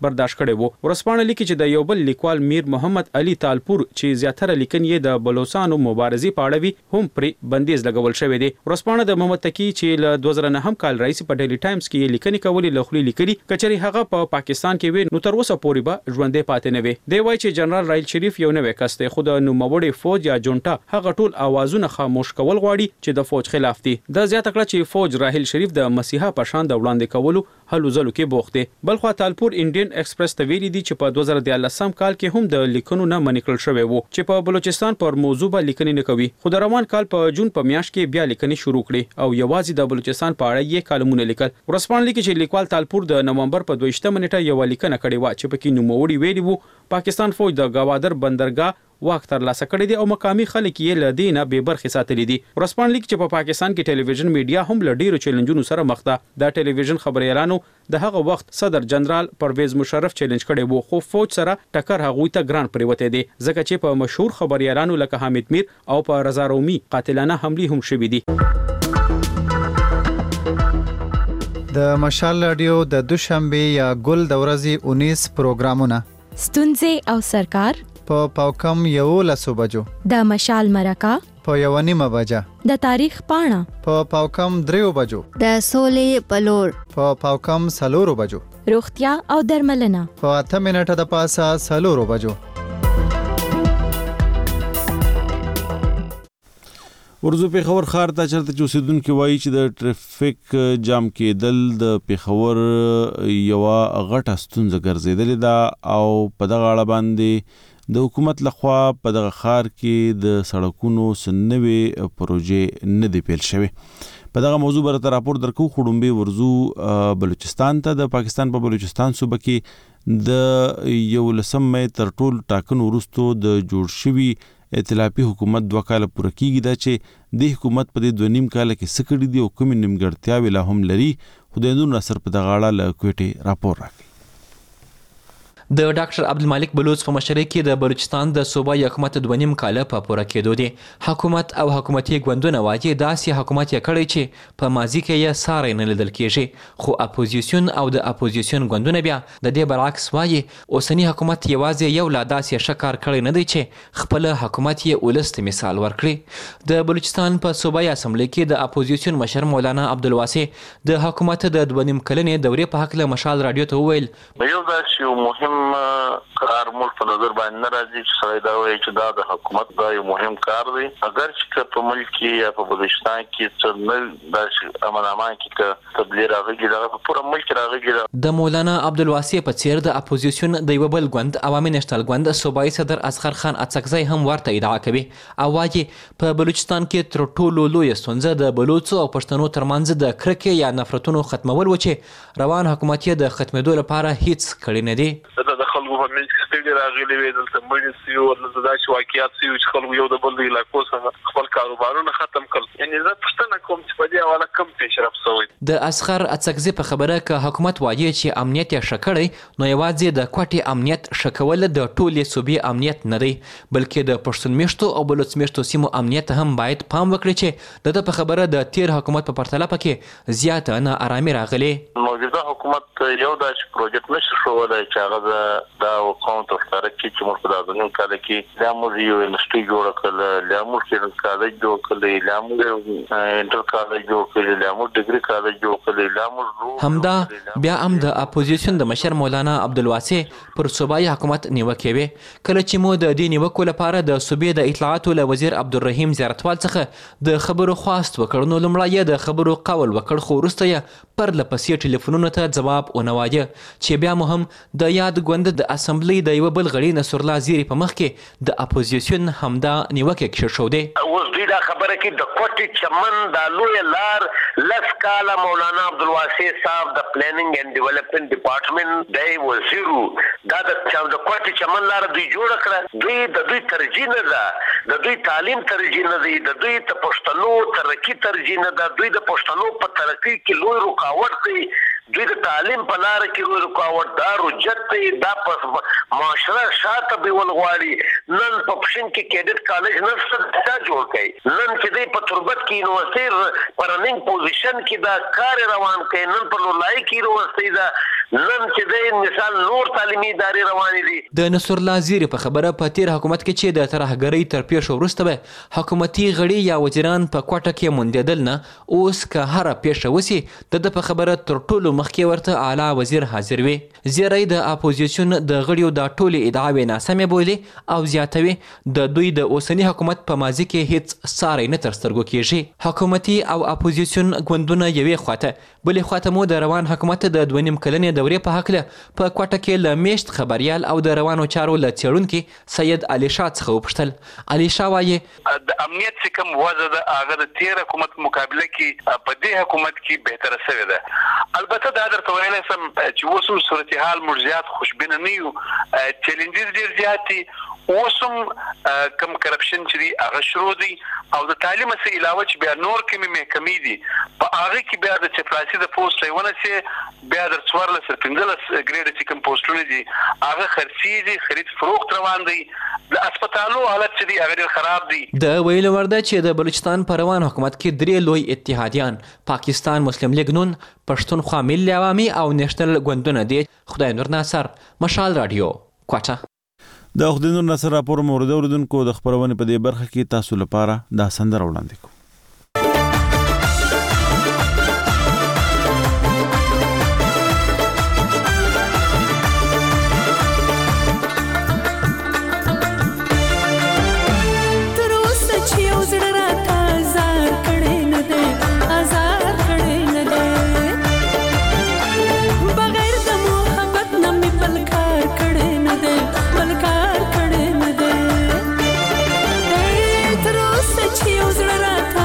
برداشت کړي وو. ورسپانه لیکي چې د یو بل لیکوال میر محمد علي تالپور چې زیاتره لیکنې د بلوچستانو مبارزې په اړه وی هم پر بندیز لګول شوی دی. ورسپانه د محمد تقی چې له 2009 کال رئیس په ډیلی ټایمز کې لیکنې کولې لخوا لیکلي کچري هغه په پاکستان کې وي نو تر اوسه پورې به ژوندې پاتې نه وي. دی وایي چې جنرال رایل شریف یو نوې کس دی خو د نوموړي فوج یا جونټا هغه ټول اوازونه خاموش کول غواړي چې د فوج خلاف دي. د زیاته کړه چې فوج راهیل شریف د مسیحا په شان د وړاندې کولو هلو ځلو کې بوخت دی. بلخو تالپور انډین ایکسپریس ته ویلي دي چې په 2013 کال کې هم د لیکنو نه منکل شوی وو چې په بلوچستان پر موضوع به لیکنې نه کوي. خو د روان کال په جون په میاشت کې بیا لیکنې شروع کړې او یوازې د بلوچستان په اړه یې کالمونه لیکل. ورسپانه لیکي چې لیکوال تالپور د نومبر په 22 نیټه یو لیکنه کړې و چې پکې نوموړي ویلي وو پاکستان فوج د گوادر بندرګاه واک تر لاسه کړی دی او مقامی خلک یې له دینه به برخه ساتلې دي. ورسپانه لیکي چې په پاکستان کې ټلویزیون میډیا هم له ډیرو چیلنجونو سره مخ ده. د ټلویزیون خبريالانو د هغه وخت صدر جنرال پرویز مشرف چیلنج کړی وو خو فوج سره ټکر هغوی ته ګران پریوته دي ځکه چې په مشهور خبريالانو لکه حامد میر او په رضا رومي قاتلانه حمله هم شوې دي. د مشال رادیو د دوشنبه یا ګل د ورځې 19 پروګرامونه ستونزې او سرکار په پاوکم 11 بجو د مشال مرکه په 1:30 بجه د تاریخ پاڼه په پاوکم 3 بجو د سولې پلور په پاوکم 4 بجو روغتیا او درملنه په 8 منټه د پاسه 4 بجو. ورزو پیښور ښار ته چرته چې اوسیدونکو وایي چې د ټریفیک جام کېدل د پیښور یو غټه ستونزه ګرځېدلې ده او په دغه اړه باندې د حکومت لخوا په دغه ښار کې د سړکونو سنوي پروژې نه دی پیل شوی. په دغه موضوع برته راپور درکو خړومبي ورزو بلوچستان ته د پاکستان په بلوچستان صوبه کې د 11 مې تر ټول ټاکنو وروسته د جوړ شوی ائتلافي حکومت 2 کال پوره کیږي دا چې د حکومت په 2.5 کال کې سکړې دي او کوم نیمګړتیاوې لا هم لري. خدای نور نصر په دغه اړه له کوټې راپور راکړي. د ډاکټر عبدالمالک بلوچ په مشرۍ کې د بلوچستان د صوبایي حکومت 2.5 کاله په پوره کېدو دي. حکومت او حکومتي ګوندونه وايي داسې حکومت یې کړی چې په ماضي کې یې ساری نه لیدل کېږي خو اپوزیسیون او د اپوزیسیون ګوندونه بیا د دې برعکس وايي اوسنی حکومت یوازې یو لا داسې ښه کار کړی نه دی چې خپل حکومت یې ولس ته مثال ورکړي. د بلوچستان په صوبایي اسمبلی کې د اپوزیسیون مشر مولانا عبدالواسع د حکومت د 2.5 کلنې دورې په حق له مشال رادیو ته وویل یو داسې مهم کار ملک په نظر باندې نه راځي چې سړی دا وایي چې دا د حکومت دا یو مهم کار دی اگر چې په ملک کې یا په بلوچستان کې څه نه داسې امن امان کې تبلیغ راغلی دا په پوره ملک راغلی. د مولانا عبدالواسع په څیر د اپوزیسیون د یو بل ګوند عوامي نشتل ګوند صوبایي صدر اصغر خان اڅکزی هم ورته ادعا کوي او وايي په بلوچستان کې تر ټولو لوی ستونزه د بلوچو او پښتنو ترمنځ د کرکې یا نفرتونو ختمول و چې روان حکومت یې د ختمېدو لپاره هیڅ کړی نه دی. د خلکو په منځ کې ستړي راغلي وي دلته مړي سي او دلته داسې واقعیات سي چې خلکو یو د بل د علاقو څخه خپل کاروبارونه ختم کړل. یعنې زه پوښتنه کوم چې په دې حواله کوم پیشرفت شوی. د اصغر اڅکزي په خبره که حکومت وایي چې امنیت یې ښه کړی نو یوازې د کوټې امنیت ښه کول د ټولې صوبې امنیت نه دی بلکې د پښتون میشتو او بلوچ میشتو سیمو امنیت هم باید پام وکړي چې د په خبره د تیر حکومت په پرتله پکې زیاته نه آرامي راغلي. موجوده حکومت یو داسې پروجیکټ نشي ښودلی چې هغه دا قوم ته ښکاره کړي چې موږ په دغه کال کې لا موږ یو انسټي جوړ کړل لا موږ کالج جوړ کړل لا موږ انټر کالج جوړ کړل لا موږ ډیګري کالج جوړ کړل لا موږ همدا بیا هم د اپوزیسیون د مشر مولانا عبدالواسع پر صوبایي حکومت نیوکې وې کله چې مو د دې نیوکو لپاره د صوبې د اطلاعاتو له وزیر عبدالرحیم زیارتوال څخه د خبرو خواست وکړ نو لومړی یې د خبرو قول وکړ خو وروسته یې پرله پسې ټلیفونونو ته ځواب ونه وایه چې بیا مو هم د یاد ګوند د اسمبلی د یو بل غړي نصرالله زیری په مخ کې د اپوزیسیون همدا نیوکه کېښودې. اوس دوی دا خبره کې د کوټې چمن د لوی لار لس کاله مولانا عبدالواسع صاحب د پلانینګ اینڈ ډیولپمنٹ ډپارټمنټ دی وزیرو دا د کوټې چمن لار دوی جوړ کړه. دوی د دوی ترجیح نه ده د دوی تعلیم ترجیح نه دی د دوی ته پښتنو ترقی ترجیح نه ده دوی د پښتنو په ترقی کې لوی رکاوټ دی دوی د تعلیم په لار کې لوی رکاوټ دا رجت دی دا په معاشره شاته بیول غواړي. نن په پښین کې کیډټ کالج نشته دا جوړ کړي نن چې دی په تربت کې یونیورسيټي پرننګ پوزیشن کې دا کار روان کړي نن په لولای کې یونیورسيټي دا نن چې د مثال نور تعلیمي ادارې روانې دي. د نصر الله زیری په خبره په تیر حکومت کې چې د ترهګرۍ تر پیښو وروسته به حکومتي غړي یا وزیران په کوټه کې موندېدل نه، اوس که هره پیښه وسي د په خبره تر ټولو مخکې ورته اعلی وزیر حاضر وي. زیری د اپوزیسیون د غړیو دا ټولې ادعاوې ناسمې بولي او زیاتوي د دوی د اوسني حکومت په ماضي کې هیڅ ساری نه تر سترګو کیږي. حکومتي او اپوزیسیون ګوندونه یوې خواته، بلې خواته مو د روان حکومت د 2.5 کلنې دورې په هکله په کوټه کې له میشت خبريال او د روانو چارو له څېړونکي سید علي شاه څخه وپوښتل. علي شاه وایي د امنیت چې کوم وضع ده هغه د تیر حکومت مقابله کې په دې حکومت کې بهتره شوې ده. البته دا درته ویلی سم چې اوس هم صورتحال موږ زیات خوشبینه نه یو، چیلنجز ډېر زیات دي. اوس هم کم کرپشن چې دي هغه شروع دي او د تعلیم څخه علاوه چې بیا نور کومې محکمې دي په هغه کې بیا د چپړاسي د پوسټ لیونه چې بیا د 14 15 ګریډ چې کوم پوسټونه دي هغه خرڅېږي، خرید فروخت روان دی. د هسپتالو حالت چې دي هغه ډېر خراب دي. د ویلو ورده چې د بلوچستان په روان حکومت کې 3 لوی اتحادیان پاکستان مسلم لیگ نون، پښتونخوا ملي عوامي او نېشنل ګوندونه دي. خدای نور ناصر، مشال رادیو، کوټه. د خدای نور ناصر راپور مورد اوریدونکو د خبرونې په دې برخه کې تاسو لپاره دا سندره وړاندې کوم. چې یو زړه راته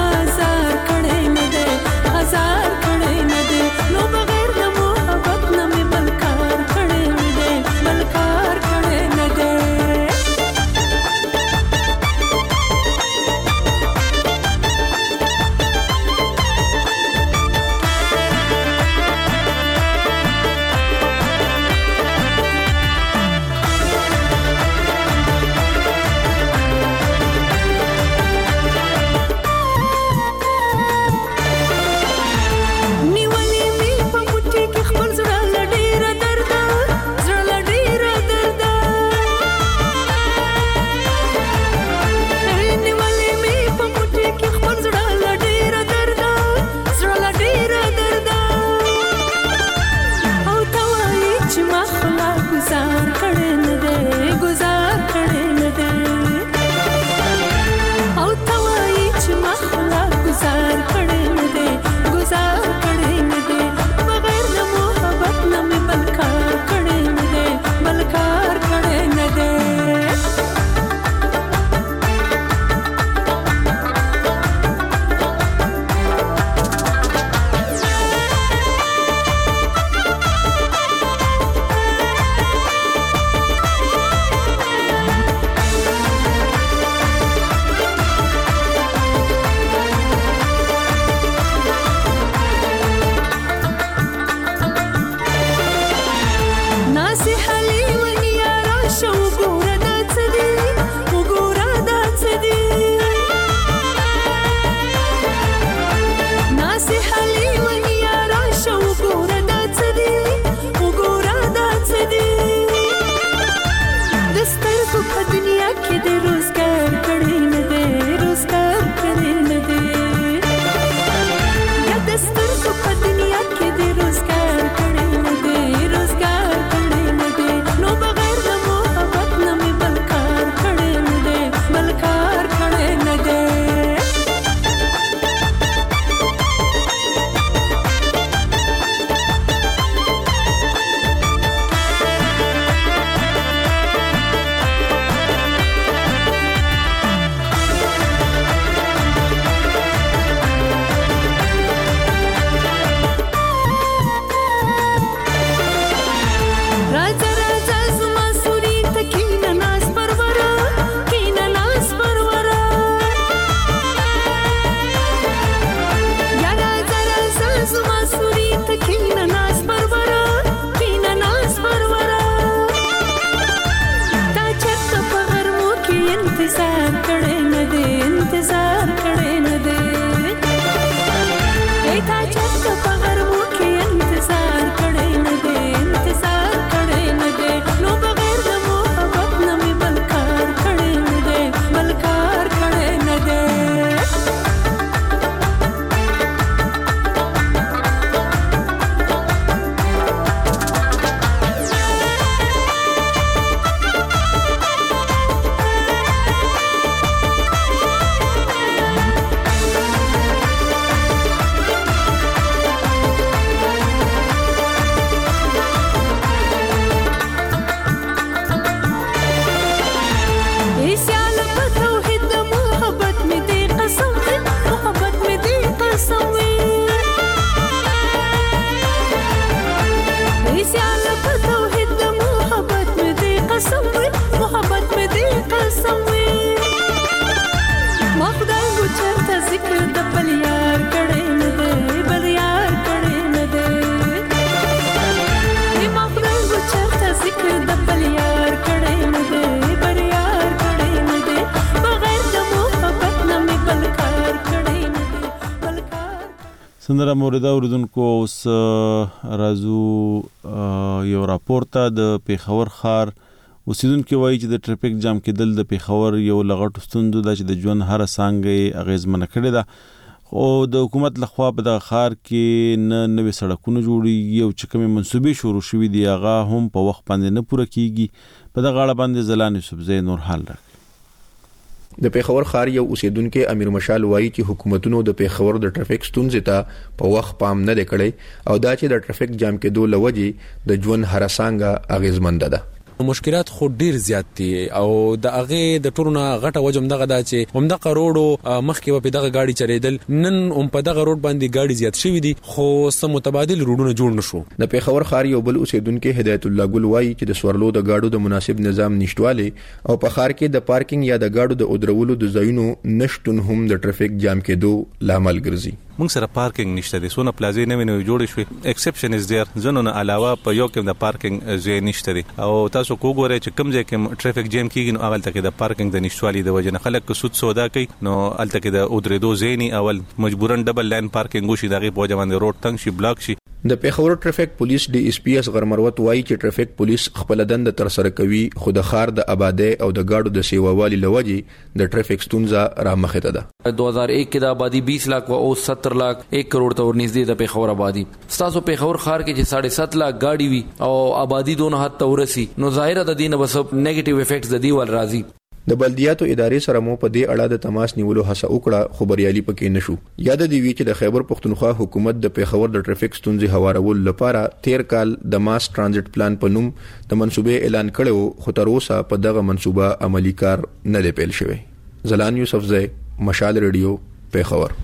سندره موریدا اوریدونکو اوس راځو یو راپورته د پیښور ښار اوسیدونکو وایي چې د ټریفیک جام کېدل د پیښور یو لغټ ستوندو د چې د ژوند هر څنګه اغیزمنه کړې ده او د حکومت لخوا په دغه ښار کې نه نوې سړکونه جوړیږي او چې کومې منصوبې شروع شوي دي هغه هم په وخت باندې نه پوره کیږي. په دغه اړه باندې زلان یوسفزی نور حال راکړي. د پیښور ښار یو اوسیدونکو امیر مشال وایي چې حکومتونو د پیښور د ټریفیک ستونزې ته په وخت پام نه کړی او دا چې د ټریفیک جام کېدو لوجې د ژوند هر څنګه اغیزمند ده. مشکلات خو ډیر زیات دي او د هغه د ټورونه غټه وجم دغه دا چې هم د قروړو مخکې په دغه گاډي چریدل نن هم په دغه روډ باندې گاډي زیات شوی دي خو سم متبادل روډونه جوړ نشو. د پیښور ښار یو بل اوسیدونکو هدایت الله ګل وایي چې د سورلو د گاډو د مناسب نظام نشټواله او په ښار کې د پارکینګ یا د گاډو د اودرولو د ځایونو نشټون هم د ټریفیک جام کېدو لامل ګرځي. موږ سره پارکینګ نشته دي سونه پلازې نه ویني جوړ شوی ایکسپشن از دیر زنونه علاوه په یو کې د پارکینګ ځای نشته دي او تاسو کوګورئ چې کوم ځای کې ټریفیک جام کیږي نو اول تک د پارکینګ د نشټوالي د وجه نه خلک سود سودا کوي نو الته کې د اودریدو ځای نه اول مجبورن ډبل لاین پارکینګ وشي دغه په وجه باندې روډ تنګ شي بلاک شي. د پیښور ټریفیک پولیس ډي اس پی اس غرمروت وایي چې ټریفیک پولیس خپل دند تر سره کوي خو د ښار د آبادی او د گاډو د سیووالي لوجې د ټریفیک ستونزه را مخته ده. 2001 کې د آبادی 20 लाख او 70 लाख 1 करोड़ ته ورنږدې د پیښور آبادی ستاسو پیښور ښار کې چې 7.5 लाख गाड़ी وي او آبادی دونه حد ته ورسي نو ظاهر ده دینه بس نیگیټیو افیکټس د دیوال راځي. د بلدیاتو ادارې سره مو په دې اړه د تماس نیولو هڅه وکړه خو بریالي پکې نشو. یاد دی وی چې د خیبر پختونخوا حکومت د پیښور د ټریفیک ستونزې هوارول لپاره 13 کال د ماس ترانزیت پلان په نوم د منصوبې اعلان کړو خو تر اوسه په دغه منصوبه عملی کار نه دی پیل شوی. زلان یوسفزی مشال ریډیو پیښور.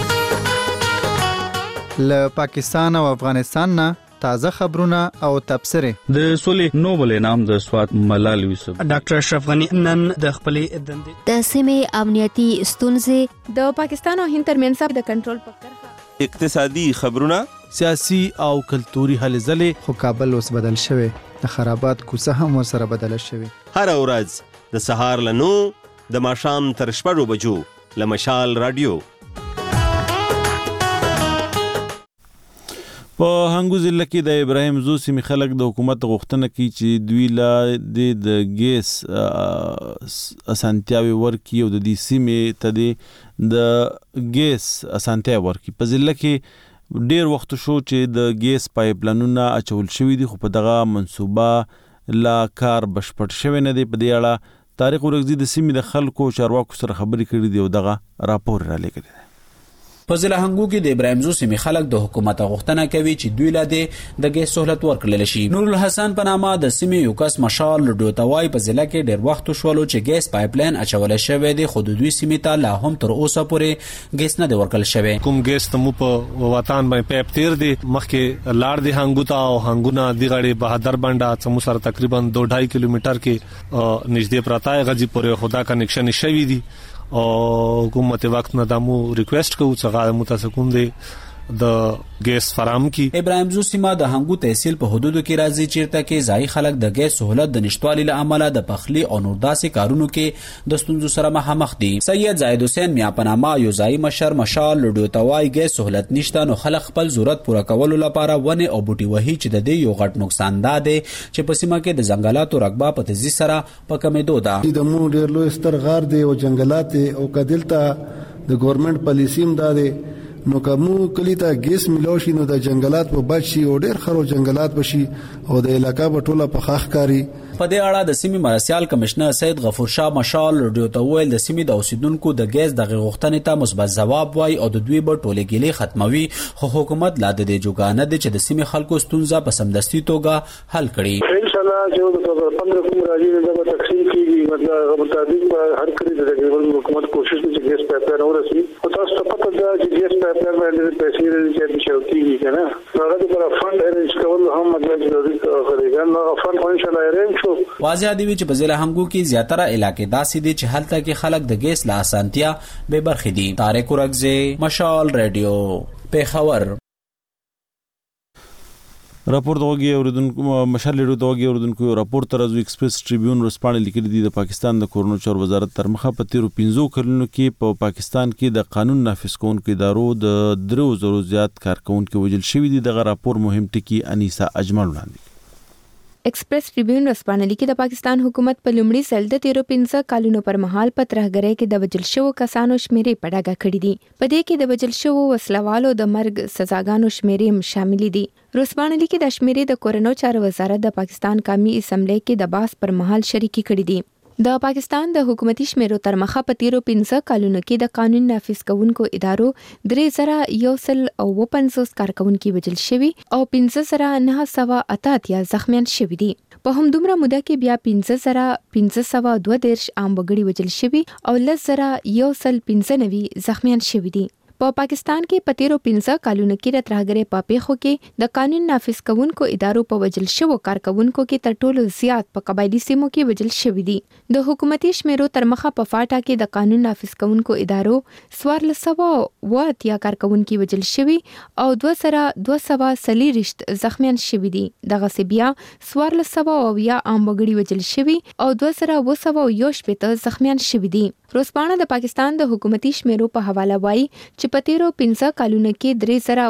له پاکستان او افغانستان نه تازه خبرونه او تبصره. د سولې نوبل انعام د سوات ملال یوسف ډاکټر اشرف غنی نن د خپلې دندې د سیمې امنیتي ستونزې د پاکستان او هند ترمنځ د کنټرول په کرښه اقتصادي خبرونه سیاسي او کلتوري هلې ځلې. خو کابل اوس بدل شوی د خرابات کوڅه هم ورسره بدل شوی. هر ورځ د سهار له 9 د ماښام تر 6 بجو له مشال رادیو. په هنګو ضلع کې د ابراهیم زو سیمې خلک د حکومت غوښتنه کوي چې دوی لا د ګیس اسانتیاوي ورکړي او د دې سیمې ته د ګیس اسانتیا ورکړي. په ضلع کې ډیر وخت شو چې د ګیس پایپ لاینونه اچول شوي دي خو په دغه منصوبه لا کار بشپړ شوی نه دی. په دې اړه طارق ورغزي د سیمې د خلکو چارواکو سره خبرې کړې دي او دغه راپور را لېږلی دی. په ضلع هنګو کې د ابراهیم زو سیمې خلک د حکومت غوښتنه کوي چې دوی لا د ګیس سہولت ورکړل شي. نور الحسن په نامه د سیمې یو کس مشال ډوتوای په ضلع کې ډیر وخت شولو چې ګیس پایپ لاین اچول شوی دی خو د دوی سیمې ته لا هم تر اوسه پورې ګیس نه دی ورکړل شوی. کوم ګیس ته مو په وطن باندې پایپ تیر دی مخکې لار دی هنګو ته او هنګونه دی غړي بهادر باندې څمو سره تقریبا 2.5 کیلومتر کې نږدې پراته غزي پورې خدا کنیکشن شوی دی او حکومت وخت نه دمو ریکوست کوو چې متاسفون دي د ګیس فراهم کی. ابراهیم زو سیمه د هنګو تحصیل په حدودو کې راځي چیرته کې ځای خلک د ګیس سہولت د نشټوالي له امله د پخلی او نور داسې کارونو کې د ستونزو سره مخامخ دي. سید زاید حسین میا پنامه یو ځای مشر مشال لډوتوای ګیس سہولت نشته نو خلک خپل ضرورت پوره کولو لپاره ونه او بوټي وهي چې د دې یو غټ نقصان ده چې په سیمه کې د ځنګلاتو رقبه په تیزی سره په کمېدو ده. د مو ډیر لوی ستر غار دی او جنگلات او کدلته د ګورنمنت پالیسیم ده نو کومو کلی ته ګیس ملوشي نو د جنگلات په بچي او ډیر خرو جنگلات بشي او د علاقې په ټوله په خاخ کاری. په دې اړه د سیمې مرسیال کمشنر سید غفور شاه مشال ډیوټویل د سیمې د اوسیدونکو د ګیس د غوښتنې ته مثبت ځواب وای او د دوی په ټوله ګیلې ختموي خو حکومت لا د دې جوګانه د چې د سیمې خلکو ستونزه په سمدستي توګه حل کړي. ان شاء الله چې د 15 کوم راځي د تقسیم کیږي مطلب مطابق هر کړي د تقریبا حکومت کوشش کوي چې ګیس پایپ لاین ورسي او تاسو ته پته ده چې ګیس پایپ لاین باندې پیسې چې بشوتي کنه هغه د فند ارینج کول هم مطلب ضروري غوړي نو فند ان شاء الله ارینج شو. واضح دی چې په ضلع هنګو کې زیاتره علاقې داسې دي چې هلته کې خلک د ګیس لا اسانتیا به برخې دي. طارق ورغزي مشال ریډیو پیښور. راپور توګي اوریدونکو مشال لیدو توګي اوریدونکو راپور تر از ایکسپریس ټریبیون ورسپانې لیکلي دي د پاکستان د کورونو چور وزارت تر مخه په 15 کلونو کې په پاکستان کې د قانون نافذ کوونکو ادارو د 3000 زیات کارکونکو وجل شوی دي. دغه راپور مهم ټکی انیسا اجمل وړاندې. ایکسپریس ټریبیون ورسپانلی کې د پاکستان حکومت په لومړي ځل د 13 کالونو پر مهال په ترهګرۍ کې د وجل شوو کسانو شمیرې په ډاګه کړې دي. په دې کې د وجل شوو وسلوالو د مرګ سزاګانو شمیرې هم شامل دي. ورسپانلی کې د شمیرې د کورونو چارو وزارت د پاکستان قومي اسمبلی کې د بحث پر مهال شریکي کړې دي. د پاکستان د حکومتي شمیرو تر مخه په 15 کالونو کې د قانون نافذ کوونکو ادارو 3150 کارکونکو وجل شوي او 15988 زخمیان شوي دي. په همدومره موده کې بیا 15532 عام وګړي وجل شوي او 10195 زخمیان شوي دي. په پاکستان کې په 13 کالونو کې د ترهګرۍ په پیښو کې د قانون نافذ کوونکو ادارو په وجل شوو کارکونکو کې تر ټولو زیات په قبایلی سیمو کې وجل شوي دي. د حکومتي شمیرو تر مخه په فاټا کې د قانون نافذ کوونکو ادارو 1480 کارکونکو وجل شوي او 2240 زخمیان شوي دي. دغه سی بیا 1400 عام وګړي وجل شوي او 2280 زخمیان شوي دي. روسپانه د پاکستان د حکومتي شمیرو په حواله وایي چې په 15 کالونو کې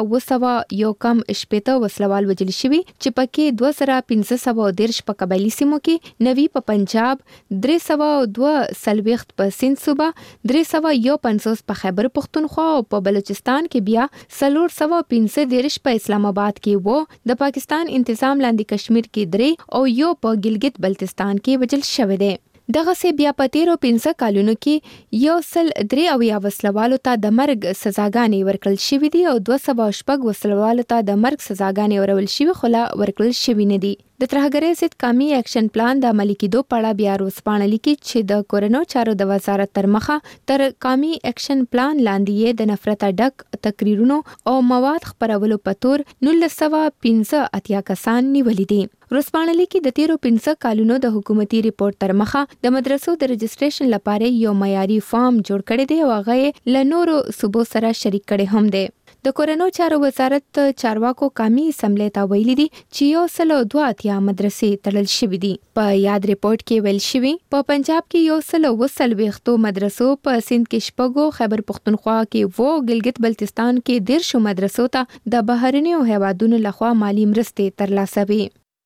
3280 وسلوال وجل شوي چې پکې 2513 په قبایلی سیمو کې، 90 په پنجاب، 302 په سند صوبه، 351 په خیبر پختونخوا او په بلوچستان کې بیا 415 په اسلام آباد کې وو. د پاکستان انتظام لاندې کشمیر کې 3 او یو په ګلګت بلتستان کې وجل شوی دی. دغه سه بیا په 13 کالونو کې 103 وسلوالو ته د مرګ سزاګانې ورکړل شوې دي او 200 وسلوالو ته د مرګ سزاګانې ورول شوې خو لا ورکړل شوې نه دي. د ترهګرۍ ضد قومي اکشن پلان د عملي کېدو په اړه بیا روسپانه لیکي چې د کورونو چارو د وزارت تر مخه تر قومي اکشن پلان لاندې د نفرت ډک تقریرونو او مواد خپرولو په تور 1915 کسان نیولې دي. روسپانه لیکي د 13 کالونو د حکومتي ریپورت تر مخه د مدرسو د رجسټریشن لپاره یو معیاري فارم جوړ کړی دی او هغه له نورو صوبو سره شریک کړي هم دی. د کورونو چارو وزارت چارواکو قومي اسمبلی ته ویلي دي چې 102 مدرسې تړل شوې دي. په یاد ریپورت کې ویل شوی په پنجاب کې 120 مدرسو، په سند کې 6، خیبر پختونخوا کې وو، ګلګت بلتستان کې 10 مدرسو ته د بهرنیو هیوادونو لخوا مالی مرستې ترلاسه وي.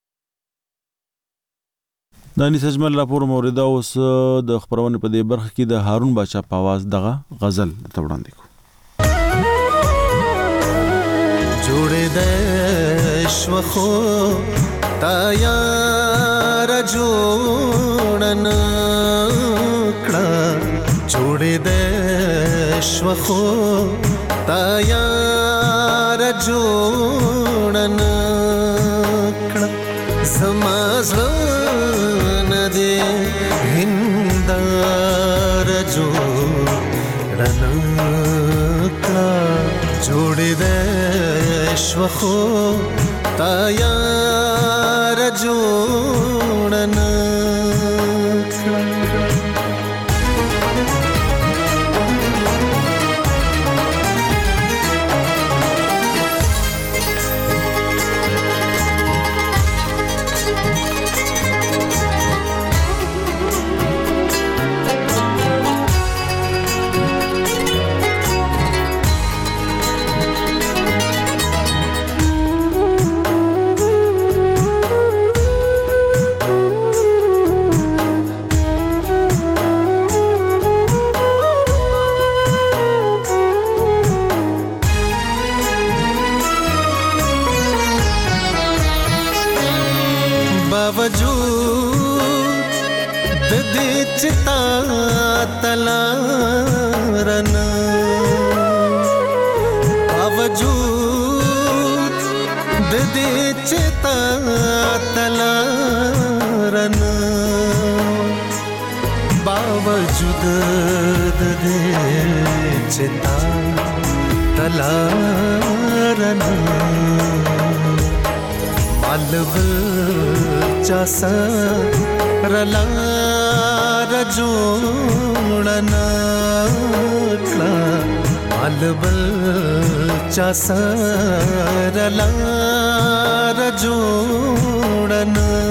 دانی سجمل راپور مورده اوس د خبرونه په دې برخه کې د هارون باچا په आवाज دغه غزل ته وړاندې کو. جوړې د شوخو تا یار جوړن کړه، جوړې د شوخو تا یار جوړن کړه، زما زړه دې هندار جوړن کړه، جوړې د شوخو تا یار جوړن चिता तलारन बावजूद दे चिता तलारन बावजूद दे चिता तलारन मालव चासा रला रजोड़ना बालबल चासरला रजोड़न